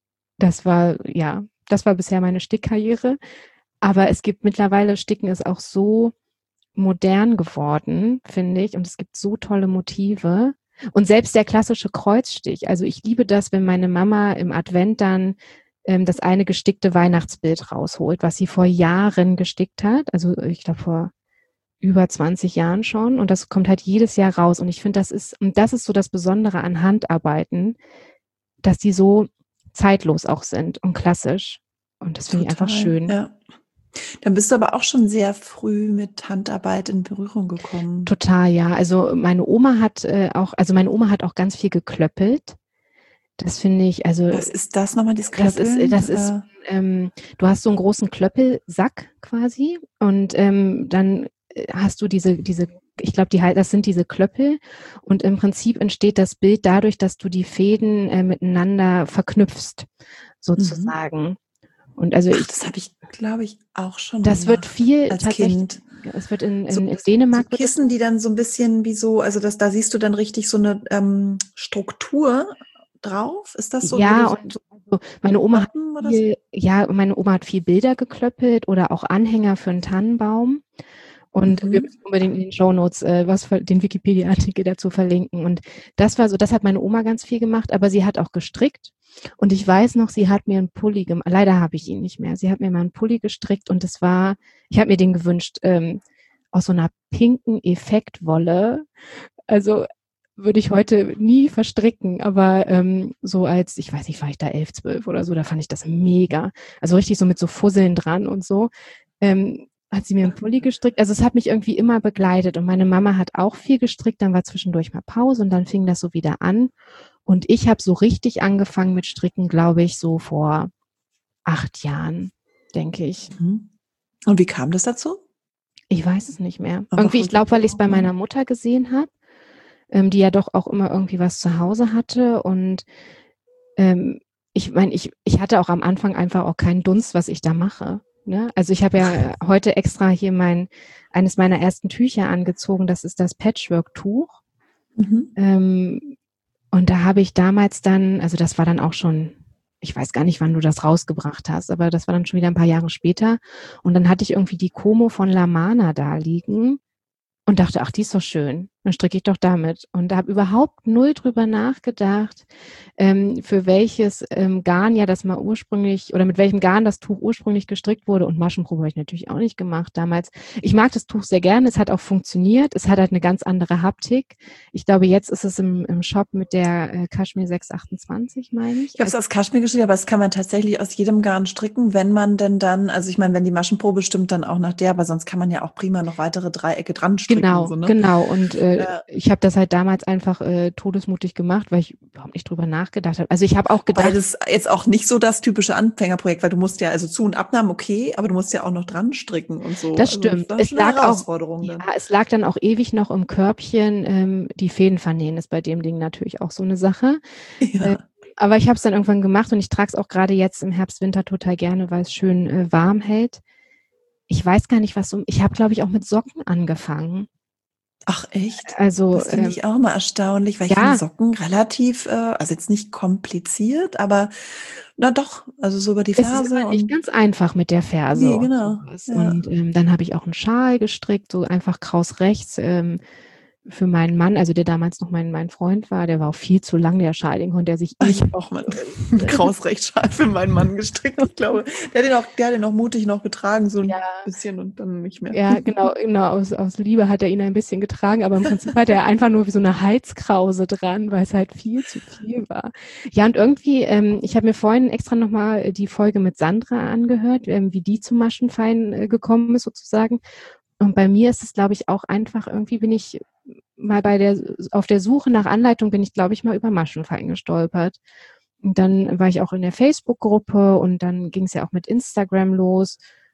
das war, ja, das war bisher meine Stickkarriere. Aber es gibt mittlerweile, Sticken ist auch so modern geworden, finde ich. Und es gibt so tolle Motive. Und selbst der klassische Kreuzstich. Also ich liebe das, wenn meine Mama im Advent dann ähm, das eine gestickte Weihnachtsbild rausholt, was sie vor Jahren gestickt hat. Also ich glaube vor über zwanzig Jahren schon. Und das kommt halt jedes Jahr raus. Und ich finde, das ist, und das ist so das Besondere an Handarbeiten, dass die so zeitlos auch sind und klassisch. Und das finde ich einfach schön. Ja. Dann bist du aber auch schon sehr früh mit Handarbeit in Berührung gekommen. Total, ja. Also meine Oma hat äh, auch, also meine Oma hat auch ganz viel geklöppelt. Das finde ich, also Was ist das nochmal, dieses das ist, Klöppeln? das ist, Äh, ähm, du hast so einen großen Klöppelsack quasi und ähm, dann hast du diese, diese, ich glaube, die das sind diese Klöppel und im Prinzip entsteht das Bild dadurch, dass du die Fäden äh, miteinander verknüpfst, sozusagen. Mhm. Und also Ach, ich, das habe ich, glaube ich, auch schon das gemacht wird viel als tatsächlich, Kind. es wird in, So, in, in Dänemark so wird es, Kissen, die dann so ein bisschen wie so, also das, da siehst du dann richtig so eine ähm, Struktur drauf. Ist das so, wo du ja, so und also meine Oma hat Noppen oder so? viel, ja, meine Oma hat viel Bilder geklöppelt oder auch Anhänger für einen Tannenbaum. Und wir Mhm. müssen unbedingt in den Shownotes äh, was für den Wikipedia-Artikel dazu verlinken. Und das war so, das hat meine Oma ganz viel gemacht, aber sie hat auch gestrickt. Und ich weiß noch, sie hat mir einen Pulli gemacht. Leider habe ich ihn nicht mehr. Sie hat mir mal einen Pulli gestrickt und das war, ich habe mir den gewünscht, ähm, aus so einer pinken Effektwolle. Also würde ich heute nie verstricken, aber ähm, so als, ich weiß nicht, war ich da elf, zwölf oder so, da fand ich das mega. Also richtig so mit so Fusseln dran und so. Ähm, hat sie mir einen Pulli gestrickt. Also es hat mich irgendwie immer begleitet und meine Mama hat auch viel gestrickt. Dann war zwischendurch mal Pause und dann fing das so wieder an. Und ich habe so richtig angefangen mit Stricken, glaube ich, so vor acht Jahren, denke ich. Mhm. Und wie kam das dazu? Ich weiß es nicht mehr. Einfach Irgendwie, ich glaube, weil ich es bei ja. meiner Mutter gesehen habe, ähm, die ja doch auch immer irgendwie was zu Hause hatte. Und ähm, ich meine, ich, ich hatte auch am Anfang einfach auch keinen Dunst, was ich da mache. Ne? Also ich habe ja heute extra hier mein, eines meiner ersten Tücher angezogen. Das ist das Patchwork-Tuch. Mhm. Ähm, Und da habe ich damals dann, also das war dann auch schon, ich weiß gar nicht, wann du das rausgebracht hast, aber das war dann schon wieder ein paar Jahre später. Und dann hatte ich irgendwie die Como von La Mana da liegen und dachte, ach, die ist doch schön. Dann stricke ich doch damit. Und habe überhaupt null drüber nachgedacht, ähm, für welches ähm, Garn ja das mal ursprünglich, oder mit welchem Garn das Tuch ursprünglich gestrickt wurde. Und Maschenprobe habe ich natürlich auch nicht gemacht damals. Ich mag das Tuch sehr gerne. Es hat auch funktioniert. Es hat halt eine ganz andere Haptik. Ich glaube, jetzt ist es im, im Shop mit der äh, Kaschmir sechs achtundzwanzig, meine ich. Ich habe es aus Kaschmir geschrieben, aber das kann man tatsächlich aus jedem Garn stricken, wenn man denn dann, also ich meine, wenn die Maschenprobe stimmt, dann auch nach der, aber sonst kann man ja auch prima noch weitere Dreiecke dran stricken. Genau, so, ne? genau. Und äh, ja. ich habe das halt damals einfach äh, todesmutig gemacht, weil ich überhaupt nicht drüber nachgedacht habe. Also ich habe auch gedacht, weil das jetzt auch nicht so das typische Anfängerprojekt, weil du musst ja, also Zu- und Abnahmen okay, aber du musst ja auch noch dran stricken und so. das also stimmt. Das war Es schon eine lag auch, Herausforderung ja, dann. es lag dann auch ewig noch im Körbchen. Ähm, die Fäden vernähen ist bei dem Ding natürlich auch so eine Sache. Ja. Äh, aber ich habe es dann irgendwann gemacht und ich trage es auch gerade jetzt im Herbst, Winter total gerne, weil es schön äh, warm hält. Ich weiß gar nicht, was so, ich habe, glaube ich, auch mit Socken angefangen. Ach echt? Also Das finde ähm, ich auch mal erstaunlich, weil ich ja. finde Socken relativ, äh, also jetzt nicht kompliziert, aber na doch, also so über die Es ist Ferse immer nicht und ganz einfach mit der Ferse wie, und genau. sowas. Ja. Und ähm, dann habe ich auch einen Schal gestrickt, so einfach kraus rechts ähm, für meinen Mann, also der damals noch mein, mein Freund war, der war auch viel zu lang, der Schal, den konnte er sich eh. Ich habe auch mal einen Krausrechtschal für meinen Mann gestrickt. Ich glaube, der hat den auch, der hat den auch mutig noch getragen, so ein Ja. bisschen und dann nicht mehr. Ja, genau, genau, aus, aus Liebe hat er ihn ein bisschen getragen, aber im Prinzip hatte er einfach nur wie so eine Halskrause dran, weil es halt viel zu viel war. Ja, und irgendwie, ähm, ich habe mir vorhin extra nochmal die Folge mit Sandra angehört, ähm, wie die zum Maschenfein äh, gekommen ist sozusagen. Und bei mir ist es, glaube ich, auch einfach, irgendwie bin ich mal bei der, auf der Suche nach Anleitung bin ich, glaube ich, mal über Maschenfein gestolpert. Und dann war ich auch in der Facebook-Gruppe und dann ging es ja auch mit Instagram los.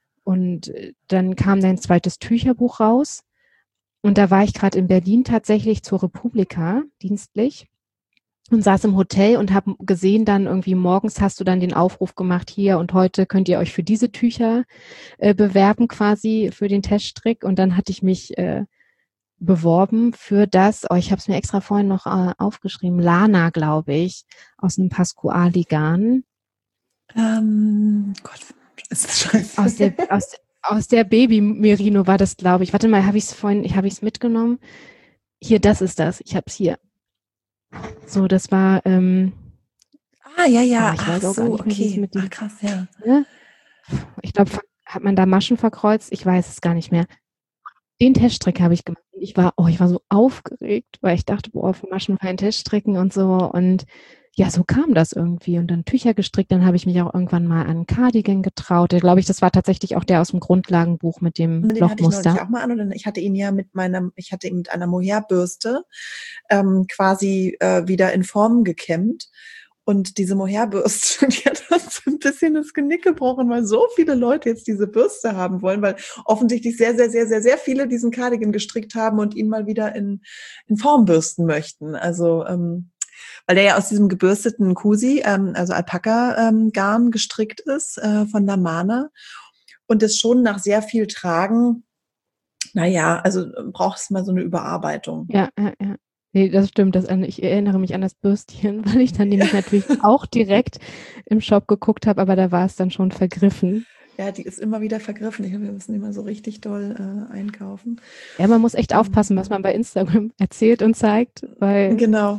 Und dann kam dein zweites Tücherbuch raus. Und da war ich gerade in Berlin tatsächlich zur Republika dienstlich und saß im Hotel und habe gesehen, dann irgendwie morgens hast du dann den Aufruf gemacht, hier und heute könnt ihr euch für diese Tücher äh, bewerben quasi für den Teststrick. Und dann hatte ich mich äh, beworben für das, oh, ich habe es mir extra vorhin noch äh, aufgeschrieben, Lana, glaube ich, aus einem Pasquali-Garn. Ähm, Gott, ist das scheiße. Aus der, aus, aus der Baby-Merino war das, glaube ich. Warte mal, habe ich es vorhin, ich habe ich es mitgenommen. Hier, das ist das. Ich habe es hier. So, das war, ähm, Ah, ja, ja, oh, ich ach weiß auch gar so, nicht mehr, wie es okay. mit dem, Ach, krass, ja. ne? Ich glaube, hat man da Maschen verkreuzt? Ich weiß es gar nicht mehr. Den Teststrick habe ich gemacht. Ich war, oh, ich war so aufgeregt, weil ich dachte, boah, für Maschenfein Teststricken und so. Und ja, so kam das irgendwie. Und dann Tücher gestrickt. Dann habe ich mich auch irgendwann mal an Cardigan getraut. Ich glaube ich, das war tatsächlich auch der aus dem Grundlagenbuch mit dem Den hatte ich neulich Lochmuster. auch mal an und ich hatte ihn ja mit meiner, ich hatte ihn mit einer Mohair-Bürste ähm, quasi äh, wieder in Form gekämmt. Und diese Mohair-Bürste, die hat uns ein bisschen das Genick gebrochen, weil so viele Leute jetzt diese Bürste haben wollen, weil offensichtlich sehr, sehr, sehr, sehr, sehr viele diesen Cardigan gestrickt haben und ihn mal wieder in, in Form bürsten möchten. Also, ähm, weil der ja aus diesem gebürsteten Kusi, ähm, also Alpaka-Garn ähm, gestrickt ist, äh, von La Mana. Und das schon nach sehr viel Tragen, naja, also brauchst du mal so eine Überarbeitung. Ja, ja, ja. Nee, das stimmt. Das, ich erinnere mich an das Bürstchen, weil ich dann nämlich natürlich auch direkt im Shop geguckt habe, aber da war es dann schon vergriffen. Ja, die ist immer wieder vergriffen. Ich glaube, wir müssen immer so richtig doll äh, einkaufen. Ja, man muss echt aufpassen, was man bei Instagram erzählt und zeigt, weil... Genau.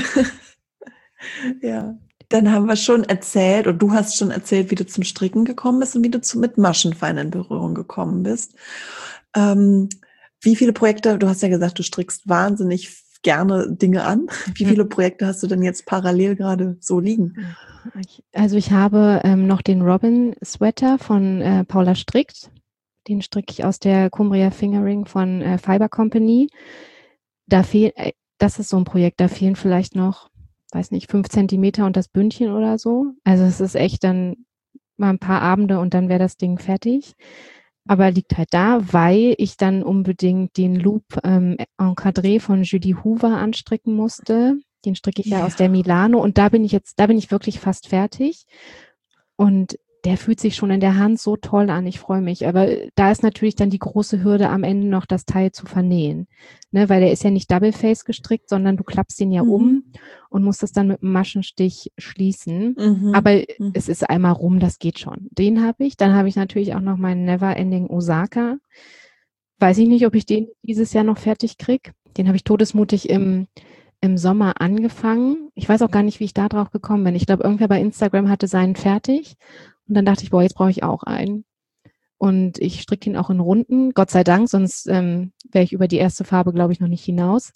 Ja. Dann haben wir schon erzählt, und du hast schon erzählt, wie du zum Stricken gekommen bist und wie du zu, mit Maschenfein in Berührung gekommen bist. Ähm, wie viele Projekte, du hast ja gesagt, du strickst wahnsinnig gerne Dinge an. Wie viele Projekte hast du denn jetzt parallel gerade so liegen? Also ich habe ähm, noch den Robin Sweater von äh, Paula Strickt. Den stricke ich aus der Cumbria Fingering von äh, Fiber Company. Da fehl, äh, das ist so ein Projekt, da fehlen vielleicht noch, weiß nicht, fünf Zentimeter und das Bündchen oder so. Also es ist echt dann mal ein paar Abende und dann wäre das Ding fertig. Aber liegt halt da, weil ich dann unbedingt den Loop ähm, Encadré von Julie Hoover anstricken musste. Den stricke ich ja, ja aus der Milano und da bin ich jetzt, da bin ich wirklich fast fertig. Und der fühlt sich schon in der Hand so toll an. Ich freue mich. Aber da ist natürlich dann die große Hürde, am Ende noch das Teil zu vernähen. Ne, weil der ist ja nicht Double Face gestrickt, sondern du klappst ihn ja Mhm. um und musst das dann mit einem Maschenstich schließen. Mhm. Aber Mhm. es ist einmal rum, das geht schon. Den habe ich. Dann habe ich natürlich auch noch meinen Neverending Osaka. Weiß ich nicht, ob ich den dieses Jahr noch fertig kriege. Den habe ich todesmutig im, im Sommer angefangen. Ich weiß auch gar nicht, wie ich da drauf gekommen bin. Ich glaube, irgendwer bei Instagram hatte seinen fertig. Und dann dachte ich, boah, jetzt brauche ich auch einen. Und ich stricke ihn auch in Runden, Gott sei Dank, sonst ähm, wäre ich über die erste Farbe, glaube ich, noch nicht hinaus.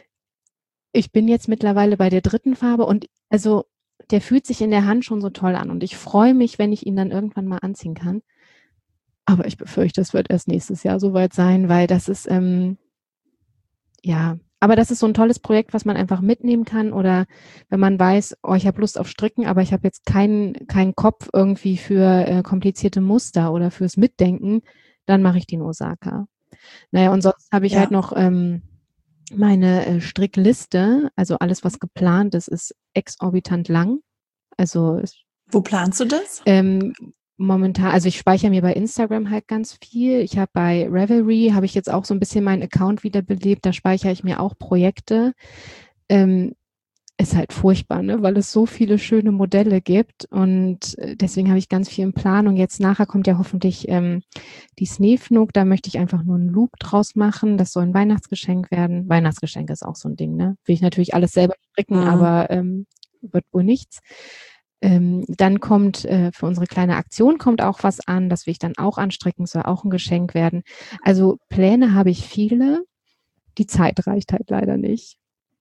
Ich bin jetzt mittlerweile bei der dritten Farbe und also der fühlt sich in der Hand schon so toll an und ich freue mich, wenn ich ihn dann irgendwann mal anziehen kann. Aber ich befürchte, es wird erst nächstes Jahr soweit sein, weil das ist, ähm, ja, aber das ist so ein tolles Projekt, was man einfach mitnehmen kann oder wenn man weiß, oh, ich habe Lust auf Stricken, aber ich habe jetzt keinen keinen Kopf irgendwie für äh, komplizierte Muster oder fürs Mitdenken, dann mache ich den Osaka. Naja, und sonst habe ich Ja. halt noch ähm, meine äh, Strickliste, also alles, was geplant ist, ist exorbitant lang. Also es Wo planst du das? ähm, momentan, also ich speichere mir bei Instagram halt ganz viel. Ich habe bei Ravelry, habe ich jetzt auch so ein bisschen meinen Account wiederbelebt, da speichere ich mir auch Projekte. Ähm, ist halt furchtbar, ne? Weil es so viele schöne Modelle gibt und äh, deswegen habe ich ganz viel in Planung. Jetzt nachher kommt ja hoffentlich ähm, die Sneefnug, da möchte ich einfach nur einen Loop draus machen. Das soll ein Weihnachtsgeschenk werden. Weihnachtsgeschenk ist auch so ein Ding, ne? Will ich natürlich alles selber stricken, Mhm. aber ähm, wird wohl nichts. Ähm, dann kommt äh, für unsere kleine Aktion kommt auch was an, das will ich dann auch anstricken, soll auch ein Geschenk werden. Also Pläne habe ich viele, die Zeit reicht halt leider nicht.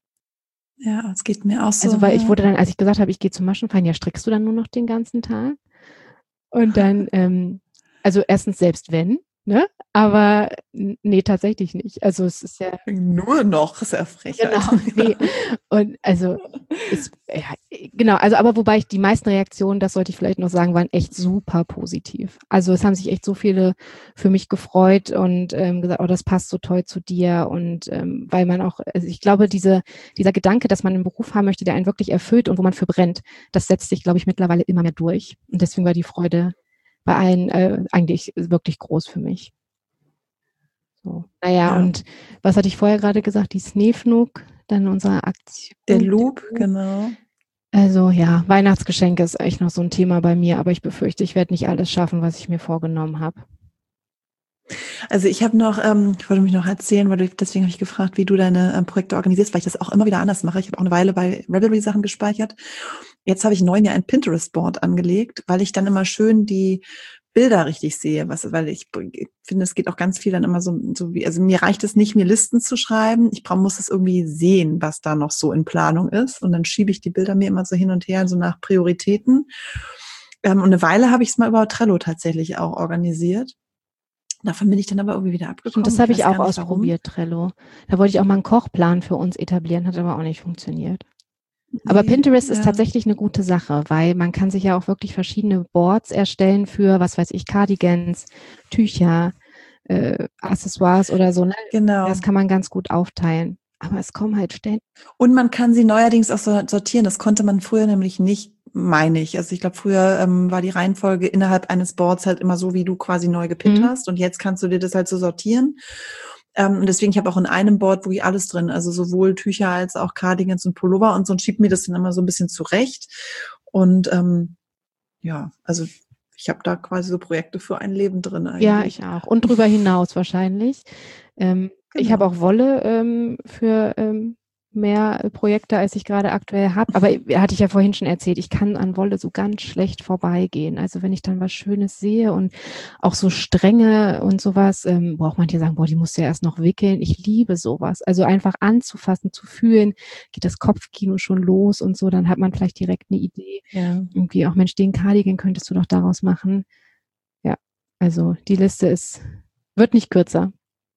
Ja, es geht mir auch so. Also weil ich ja. wurde dann, als ich gesagt habe, ich gehe zum Maschenfallen, ja, strickst du dann nur noch den ganzen Tag? Und dann, ähm, also erstens selbst wenn, ne? Aber n- nee, tatsächlich nicht. Also es ist ja, Nur noch, ist ja Frechheit. genau, nee. Und also ist, ja, genau, also aber wobei ich die meisten Reaktionen, das sollte ich vielleicht noch sagen, waren echt super positiv. Also es haben sich echt so viele für mich gefreut und ähm, gesagt, oh, das passt so toll zu dir und ähm, weil man auch, also ich glaube, diese, dieser Gedanke, dass man einen Beruf haben möchte, der einen wirklich erfüllt und wo man für brennt, das setzt sich, glaube ich, mittlerweile immer mehr durch. Und deswegen war die Freude bei allen äh, eigentlich wirklich groß für mich. So. Naja, Ja. und was hatte ich vorher gerade gesagt? Die Sneefnug, dann unsere Aktion. Der Loop, genau. Also ja, Weihnachtsgeschenke ist echt noch so ein Thema bei mir, aber ich befürchte, ich werde nicht alles schaffen, was ich mir vorgenommen habe. Also ich habe noch, ähm, ich wollte mich noch erzählen, weil du, deswegen habe ich gefragt, wie du deine ähm, Projekte organisierst, weil ich das auch immer wieder anders mache. Ich habe auch eine Weile bei Ravelry Sachen gespeichert. Jetzt habe ich neu mir ein Pinterest-Board angelegt, weil ich dann immer schön die Bilder richtig sehe, was, weil ich finde, es geht auch ganz viel dann immer so, so wie, also mir reicht es nicht, mir Listen zu schreiben. Ich brauch, muss es irgendwie sehen, was da noch so in Planung ist. Und dann schiebe ich die Bilder mir immer so hin und her, so nach Prioritäten. Ähm, und eine Weile habe ich es mal über Trello tatsächlich auch organisiert. Davon bin ich dann aber irgendwie wieder abgekommen. Und das habe ich, ich auch ausprobiert, warum. Trello. Da wollte ich auch mal einen Kochplan für uns etablieren, hat aber auch nicht funktioniert. Aber nee, Pinterest ja. ist tatsächlich eine gute Sache, weil man kann sich ja auch wirklich verschiedene Boards erstellen für, was weiß ich, Cardigans, Tücher, äh, Accessoires oder so. Ne? Genau. Das kann man ganz gut aufteilen. Aber es kommen halt ständig. Und man kann sie neuerdings auch so sortieren. Das konnte man früher nämlich nicht, meine ich. Also ich glaube, früher ähm, war die Reihenfolge innerhalb eines Boards halt immer so, wie du quasi neu gepinnt mhm. hast. Und jetzt kannst du dir das halt so sortieren. Ähm, und deswegen, ich habe auch in einem Board wirklich alles drin. Also sowohl Tücher als auch Cardigans und Pullover und so. Und schieb mir das dann immer so ein bisschen zurecht. Und ähm, ja, also ich habe da quasi so Projekte für ein Leben drin eigentlich. Ja, ich auch. Und drüber hinaus wahrscheinlich. Ähm, genau. Ich habe auch Wolle ähm, für ähm, mehr Projekte, als ich gerade aktuell habe. Aber hatte ich ja vorhin schon erzählt, ich kann an Wolle so ganz schlecht vorbeigehen. Also wenn ich dann was Schönes sehe und auch so Stränge und sowas, ähm, wo auch manche sagen, boah, die musst du ja erst noch wickeln. Ich liebe sowas. Also einfach anzufassen, zu fühlen, geht das Kopfkino schon los und so, dann hat man vielleicht direkt eine Idee. Ja. Irgendwie auch, Mensch, den Cardigan könntest du doch daraus machen. Ja, also die Liste ist, wird nicht kürzer.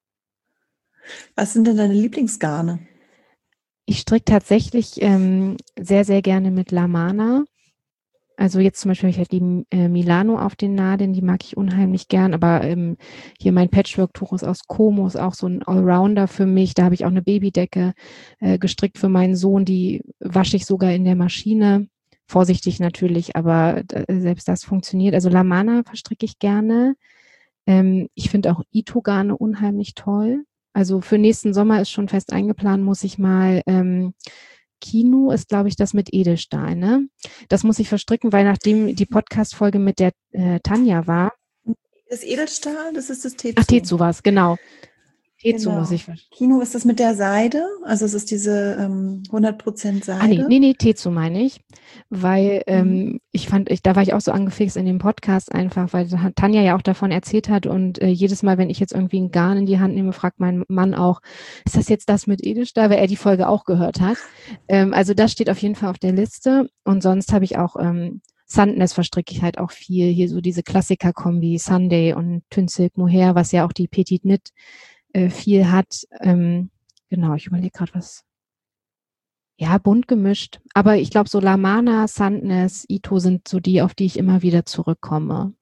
Was sind denn deine Lieblingsgarne? Ich stricke tatsächlich ähm, sehr, sehr gerne mit Lamana. Also jetzt zum Beispiel habe ich halt die äh, Milano auf den Nadeln, die mag ich unheimlich gern. Aber ähm, hier mein Patchwork-Tuch ist aus Como, ist auch so ein Allrounder für mich. Da habe ich auch eine Babydecke äh, gestrickt für meinen Sohn. Die wasche ich sogar in der Maschine. vorsichtig natürlich, aber äh, selbst das funktioniert. Also Lamana verstricke ich gerne. Ähm, ich finde auch Ito-Garne unheimlich toll. Also für nächsten Sommer ist schon fest eingeplant, muss ich mal, ähm, Kino ist, glaube ich, das mit Edelstahl, ne? Das muss ich verstricken, weil nachdem die Podcast-Folge mit der äh, Tanja war. Das Edelstahl, das ist das Tetsu. Ach, Tetsu war es, genau. Tetsu Genau. muss ich verstricken. Kino ist das mit der Seide, also es ist diese ähm, hundert Prozent Seide. Ah, nee, nee, nee, Tetsu meine ich, weil ähm, Mhm. ich fand, ich, da war ich auch so angefixt in dem Podcast einfach, weil Tanja ja auch davon erzählt hat und äh, jedes Mal, wenn ich jetzt irgendwie ein Garn in die Hand nehme, fragt mein Mann auch, ist das jetzt das mit Edelstahl, weil er die Folge auch gehört hat. Ähm, also das steht auf jeden Fall auf der Liste und sonst habe ich auch ähm, Sandness verstricke ich halt auch viel, hier so diese Klassiker-Kombi, Sunday und Tünsilk Mohair, was ja auch die Petit Knit äh, viel hat. Ähm, genau, ich überlege gerade, was. Ja, bunt gemischt. Aber ich glaube, so Lamana, Sandness, Ito sind so die, auf die ich immer wieder zurückkomme.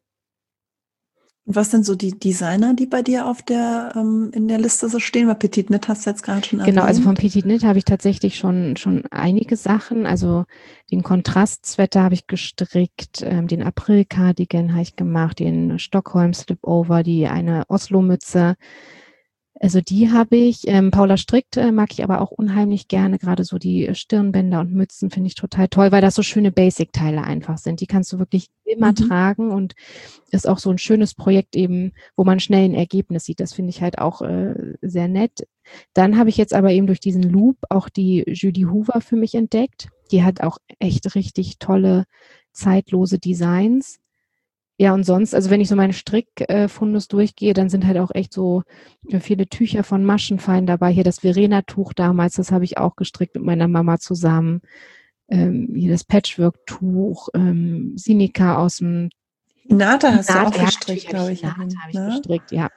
Und was sind so die Designer, die bei dir auf der ähm, in der Liste so stehen? Weil Petit Knit hast du jetzt gerade schon erwähnt. Genau, also vom Petit Knit habe ich tatsächlich schon schon einige Sachen. Also den Kontrastsweater habe ich gestrickt, ähm, den April-Cardigan habe ich gemacht, den Stockholm Slipover, die eine Oslo-Mütze. Also die habe ich. Ähm, Paula strickt, äh, mag ich aber auch unheimlich gerne. Gerade so die Stirnbänder und Mützen finde ich total toll, weil das so schöne Basic-Teile einfach sind. Die kannst du wirklich immer mhm. tragen und ist auch so ein schönes Projekt eben, wo man schnell ein Ergebnis sieht. Das finde ich halt auch äh, sehr nett. Dann habe ich jetzt aber eben durch diesen Loop auch die Judy Hoover für mich entdeckt. Die hat auch echt richtig tolle, zeitlose Designs. Ja, und sonst, also wenn ich so meinen Strickfundus äh, durchgehe, dann sind halt auch echt so viele Tücher von Maschenfein dabei. Hier das Verena-Tuch damals, das habe ich auch gestrickt mit meiner Mama zusammen. Ähm, hier das Patchwork-Tuch, ähm, Sinica aus dem Hinata hast Hinata, du auch gestrickt, glaube ich. Hinata habe ich ne? gestrickt, ja.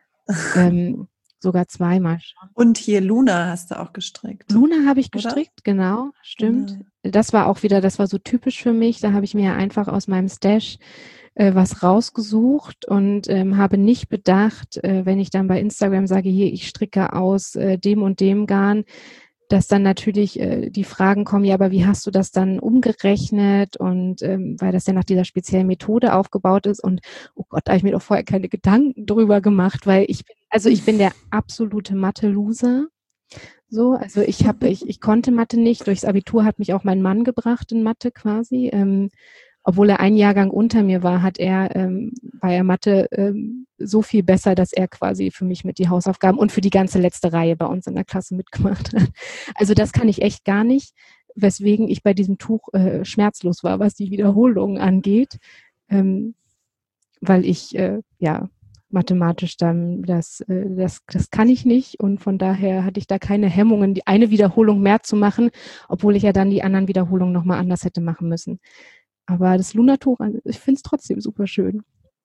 ähm, sogar zweimal schon. Und hier Luna hast du auch gestrickt. Luna habe ich gestrickt, oder? Genau, stimmt. Genau. Das war auch wieder, das war so typisch für mich. Da habe ich mir einfach aus meinem Stash äh, was rausgesucht und ähm, habe nicht bedacht, äh, wenn ich dann bei Instagram sage, hier, ich stricke aus äh, dem und dem Garn, dass dann natürlich äh, die Fragen kommen, ja, aber wie hast du das dann umgerechnet? Und ähm, weil das ja nach dieser speziellen Methode aufgebaut ist und oh Gott, da habe ich mir doch vorher keine Gedanken drüber gemacht, weil ich bin, also ich bin der absolute Mathe-Loser. So, also ich habe, ich, ich konnte Mathe nicht. Durchs Abitur hat mich auch mein Mann gebracht in Mathe quasi. Ähm, obwohl er einen Jahrgang unter mir war, hat er, ähm, war er Mathe ähm, so viel besser, dass er quasi für mich mit die Hausaufgaben und für die ganze letzte Reihe bei uns in der Klasse mitgemacht hat. Also das kann ich echt gar nicht, weswegen ich bei diesem Tuch äh, schmerzlos war, was die Wiederholungen angeht, ähm, weil ich, äh, ja, mathematisch dann, das, äh, das, das kann ich nicht und von daher hatte ich da keine Hemmungen, die eine Wiederholung mehr zu machen, obwohl ich ja dann die anderen Wiederholungen nochmal anders hätte machen müssen. Aber das Luna-Tuch, ich finde es trotzdem super schön.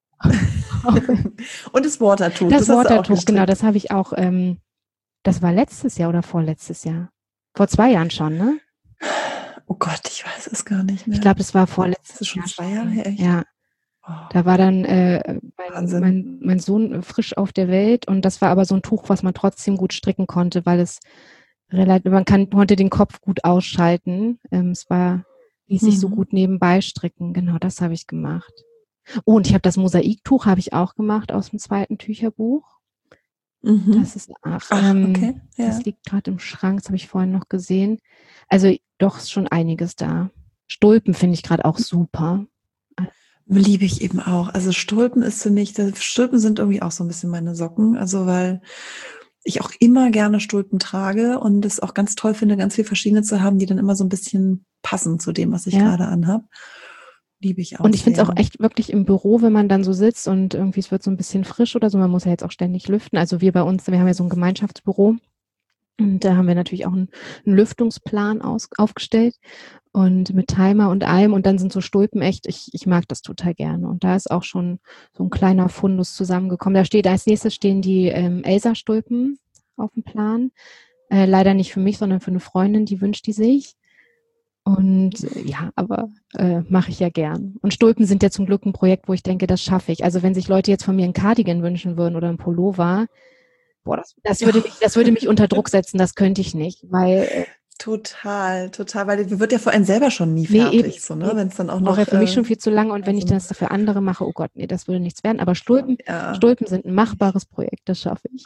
Und das Watertuch. Das, das Watertuch, genau, das habe ich auch, ähm, das war letztes Jahr oder vorletztes Jahr? Vor zwei Jahren schon, ne? Oh Gott, ich weiß es gar nicht mehr. Ich glaube, das war vorletztes Jahr. Das ist schon zwei Jahre her, echt? Ja. Da war dann äh, mein, mein, mein Sohn frisch auf der Welt und das war aber so ein Tuch, was man trotzdem gut stricken konnte, weil es relativ, man kann, konnte den Kopf gut ausschalten. Ähm, es war, ließ sich mhm. so gut nebenbei stricken. Genau, das habe ich gemacht. Oh, und ich habe das Mosaiktuch habe ich auch gemacht aus dem zweiten Tücherbuch. Mhm. Das ist ach, ach ähm, okay. ja. Das liegt gerade im Schrank, das habe ich vorhin noch gesehen. Also doch ist schon einiges da. Stulpen finde ich gerade auch super. Liebe ich eben auch. Also Stulpen ist für mich, Stulpen sind irgendwie auch so ein bisschen meine Socken. Also weil ich auch immer gerne Stulpen trage und es auch ganz toll finde, ganz viele verschiedene zu haben, die dann immer so ein bisschen passen zu dem, was ich ja. gerade anhab. Liebe ich auch. Und ich finde es auch echt wirklich im Büro, wenn man dann so sitzt und irgendwie es wird so ein bisschen frisch oder so, man muss ja jetzt auch ständig lüften. Also wir bei uns, wir haben ja so ein Gemeinschaftsbüro und da haben wir natürlich auch einen, einen Lüftungsplan aus, aufgestellt. Und mit Timer und allem und dann sind so Stulpen echt, ich, ich mag das total gerne. Und da ist auch schon so ein kleiner Fundus zusammengekommen. Da steht, als nächstes stehen die ähm, Elsa-Stulpen auf dem Plan. Äh, leider nicht für mich, sondern für eine Freundin, die wünscht die sich. Und äh, ja, aber äh, mache ich ja gern. Und Stulpen sind ja zum Glück ein Projekt, wo ich denke, das schaffe ich. Also wenn sich Leute jetzt von mir einen Cardigan wünschen würden oder ein Pullover, boah, das, das, würde, mich, das würde mich unter Druck setzen, das könnte ich nicht, weil... Äh, Total, total, weil die wird ja vor allem selber schon nie Nee, fertig, eben, so, ne? Wenn es dann auch Braucht noch. ja für mich Äh, schon viel zu lange und wenn ich also, das für andere mache, oh Gott, nee, das würde nichts werden. Aber Stulpen, ja, Stulpen sind ein machbares Projekt, das schaffe ich.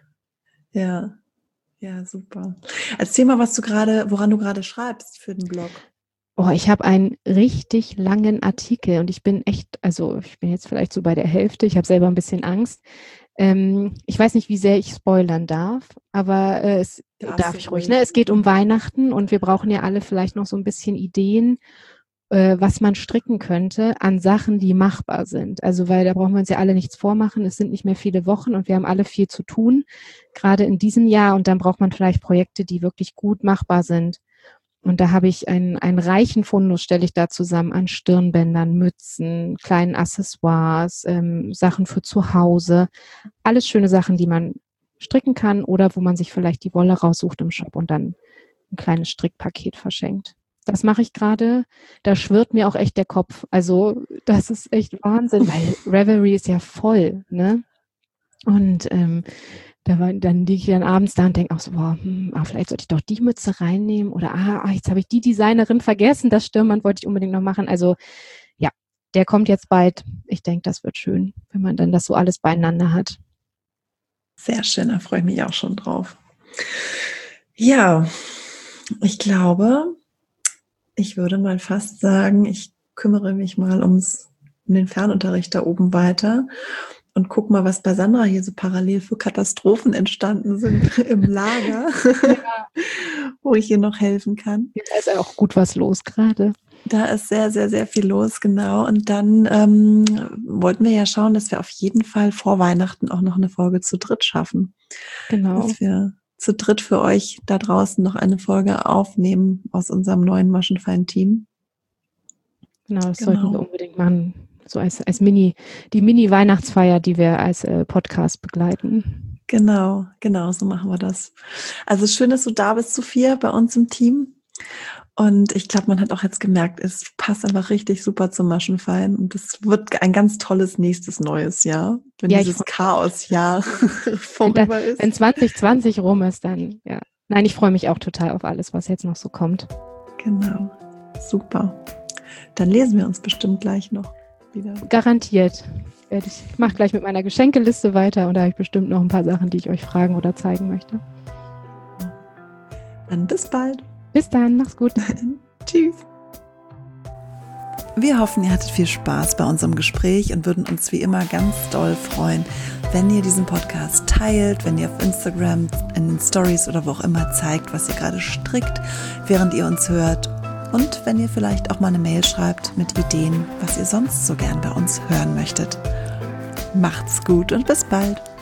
ja, ja, super. Erzähl mal, was du gerade, woran du gerade schreibst für den Blog. Oh, ich habe einen richtig langen Artikel und ich bin echt, also ich bin jetzt vielleicht so bei der Hälfte, ich habe selber ein bisschen Angst. Ähm, ich weiß nicht, wie sehr ich spoilern darf, aber äh, es Darfst darf du ich ruhig. ruhig. Ne? Es geht um Weihnachten und wir brauchen ja alle vielleicht noch so ein bisschen Ideen, äh, was man stricken könnte an Sachen, die machbar sind. Also weil da brauchen wir uns ja alle nichts vormachen. Es sind nicht mehr viele Wochen und wir haben alle viel zu tun, gerade in diesem Jahr. Und dann braucht man vielleicht Projekte, die wirklich gut machbar sind. Und da habe ich einen, einen reichen Fundus, stelle ich da zusammen, an Stirnbändern, Mützen, kleinen Accessoires, ähm, Sachen für zu Hause. Alles schöne Sachen, die man stricken kann oder wo man sich vielleicht die Wolle raussucht im Shop und dann ein kleines Strickpaket verschenkt. Das mache ich gerade. Da schwirrt mir auch echt der Kopf. Also das ist echt Wahnsinn, weil Ravelry ist ja voll, ne? Und ähm, Da war, dann liege ich dann abends da und denke auch so, boah, hm, ah, vielleicht sollte ich doch die Mütze reinnehmen oder ah, jetzt habe ich die Designerin vergessen, das Stirnband wollte ich unbedingt noch machen. Also ja, der kommt jetzt bald. Ich denke, das wird schön, wenn man dann das so alles beieinander hat. Sehr schön, da freue ich mich auch schon drauf. Ja, ich glaube, ich würde mal fast sagen, ich kümmere mich mal ums, um den Fernunterricht da oben weiter. Und guck mal, was bei Sandra hier so parallel für Katastrophen entstanden sind im Lager, ja. Wo ich ihr noch helfen kann. Da ist ja auch gut was los gerade. Da ist sehr, sehr, sehr viel los, genau. Und dann ähm, wollten wir ja schauen, dass wir auf jeden Fall vor Weihnachten auch noch eine Folge zu dritt schaffen. Genau. Dass wir zu dritt für euch da draußen noch eine Folge aufnehmen aus unserem neuen Maschenfein-Team. Genau, das genau. sollten wir unbedingt machen. So als, als Mini, die Mini-Weihnachtsfeier, die wir als äh, Podcast begleiten. Genau, genau, so machen wir das. Also schön, dass du da bist, Sophia, bei uns im Team. Und ich glaube, man hat auch jetzt gemerkt, es passt einfach richtig super zum Maschenfein. Und es wird ein ganz tolles nächstes neues Jahr, wenn ja, dieses Chaos-Jahr vorüber ist. Wenn zwanzig zwanzig rum ist, dann, ja. Nein, ich freue mich auch total auf alles, was jetzt noch so kommt. Genau, super. Dann lesen wir uns bestimmt gleich noch wieder. Garantiert. Ich mache gleich mit meiner Geschenkeliste weiter und da habe ich bestimmt noch ein paar Sachen, die ich euch fragen oder zeigen möchte. Dann bis bald. Bis dann, mach's gut. Tschüss. Wir hoffen, ihr hattet viel Spaß bei unserem Gespräch und würden uns wie immer ganz doll freuen, wenn ihr diesen Podcast teilt, wenn ihr auf Instagram, in den Stories oder wo auch immer zeigt, was ihr gerade strickt, während ihr uns hört. Und wenn ihr vielleicht auch mal eine Mail schreibt mit Ideen, was ihr sonst so gern bei uns hören möchtet. Macht's gut und bis bald.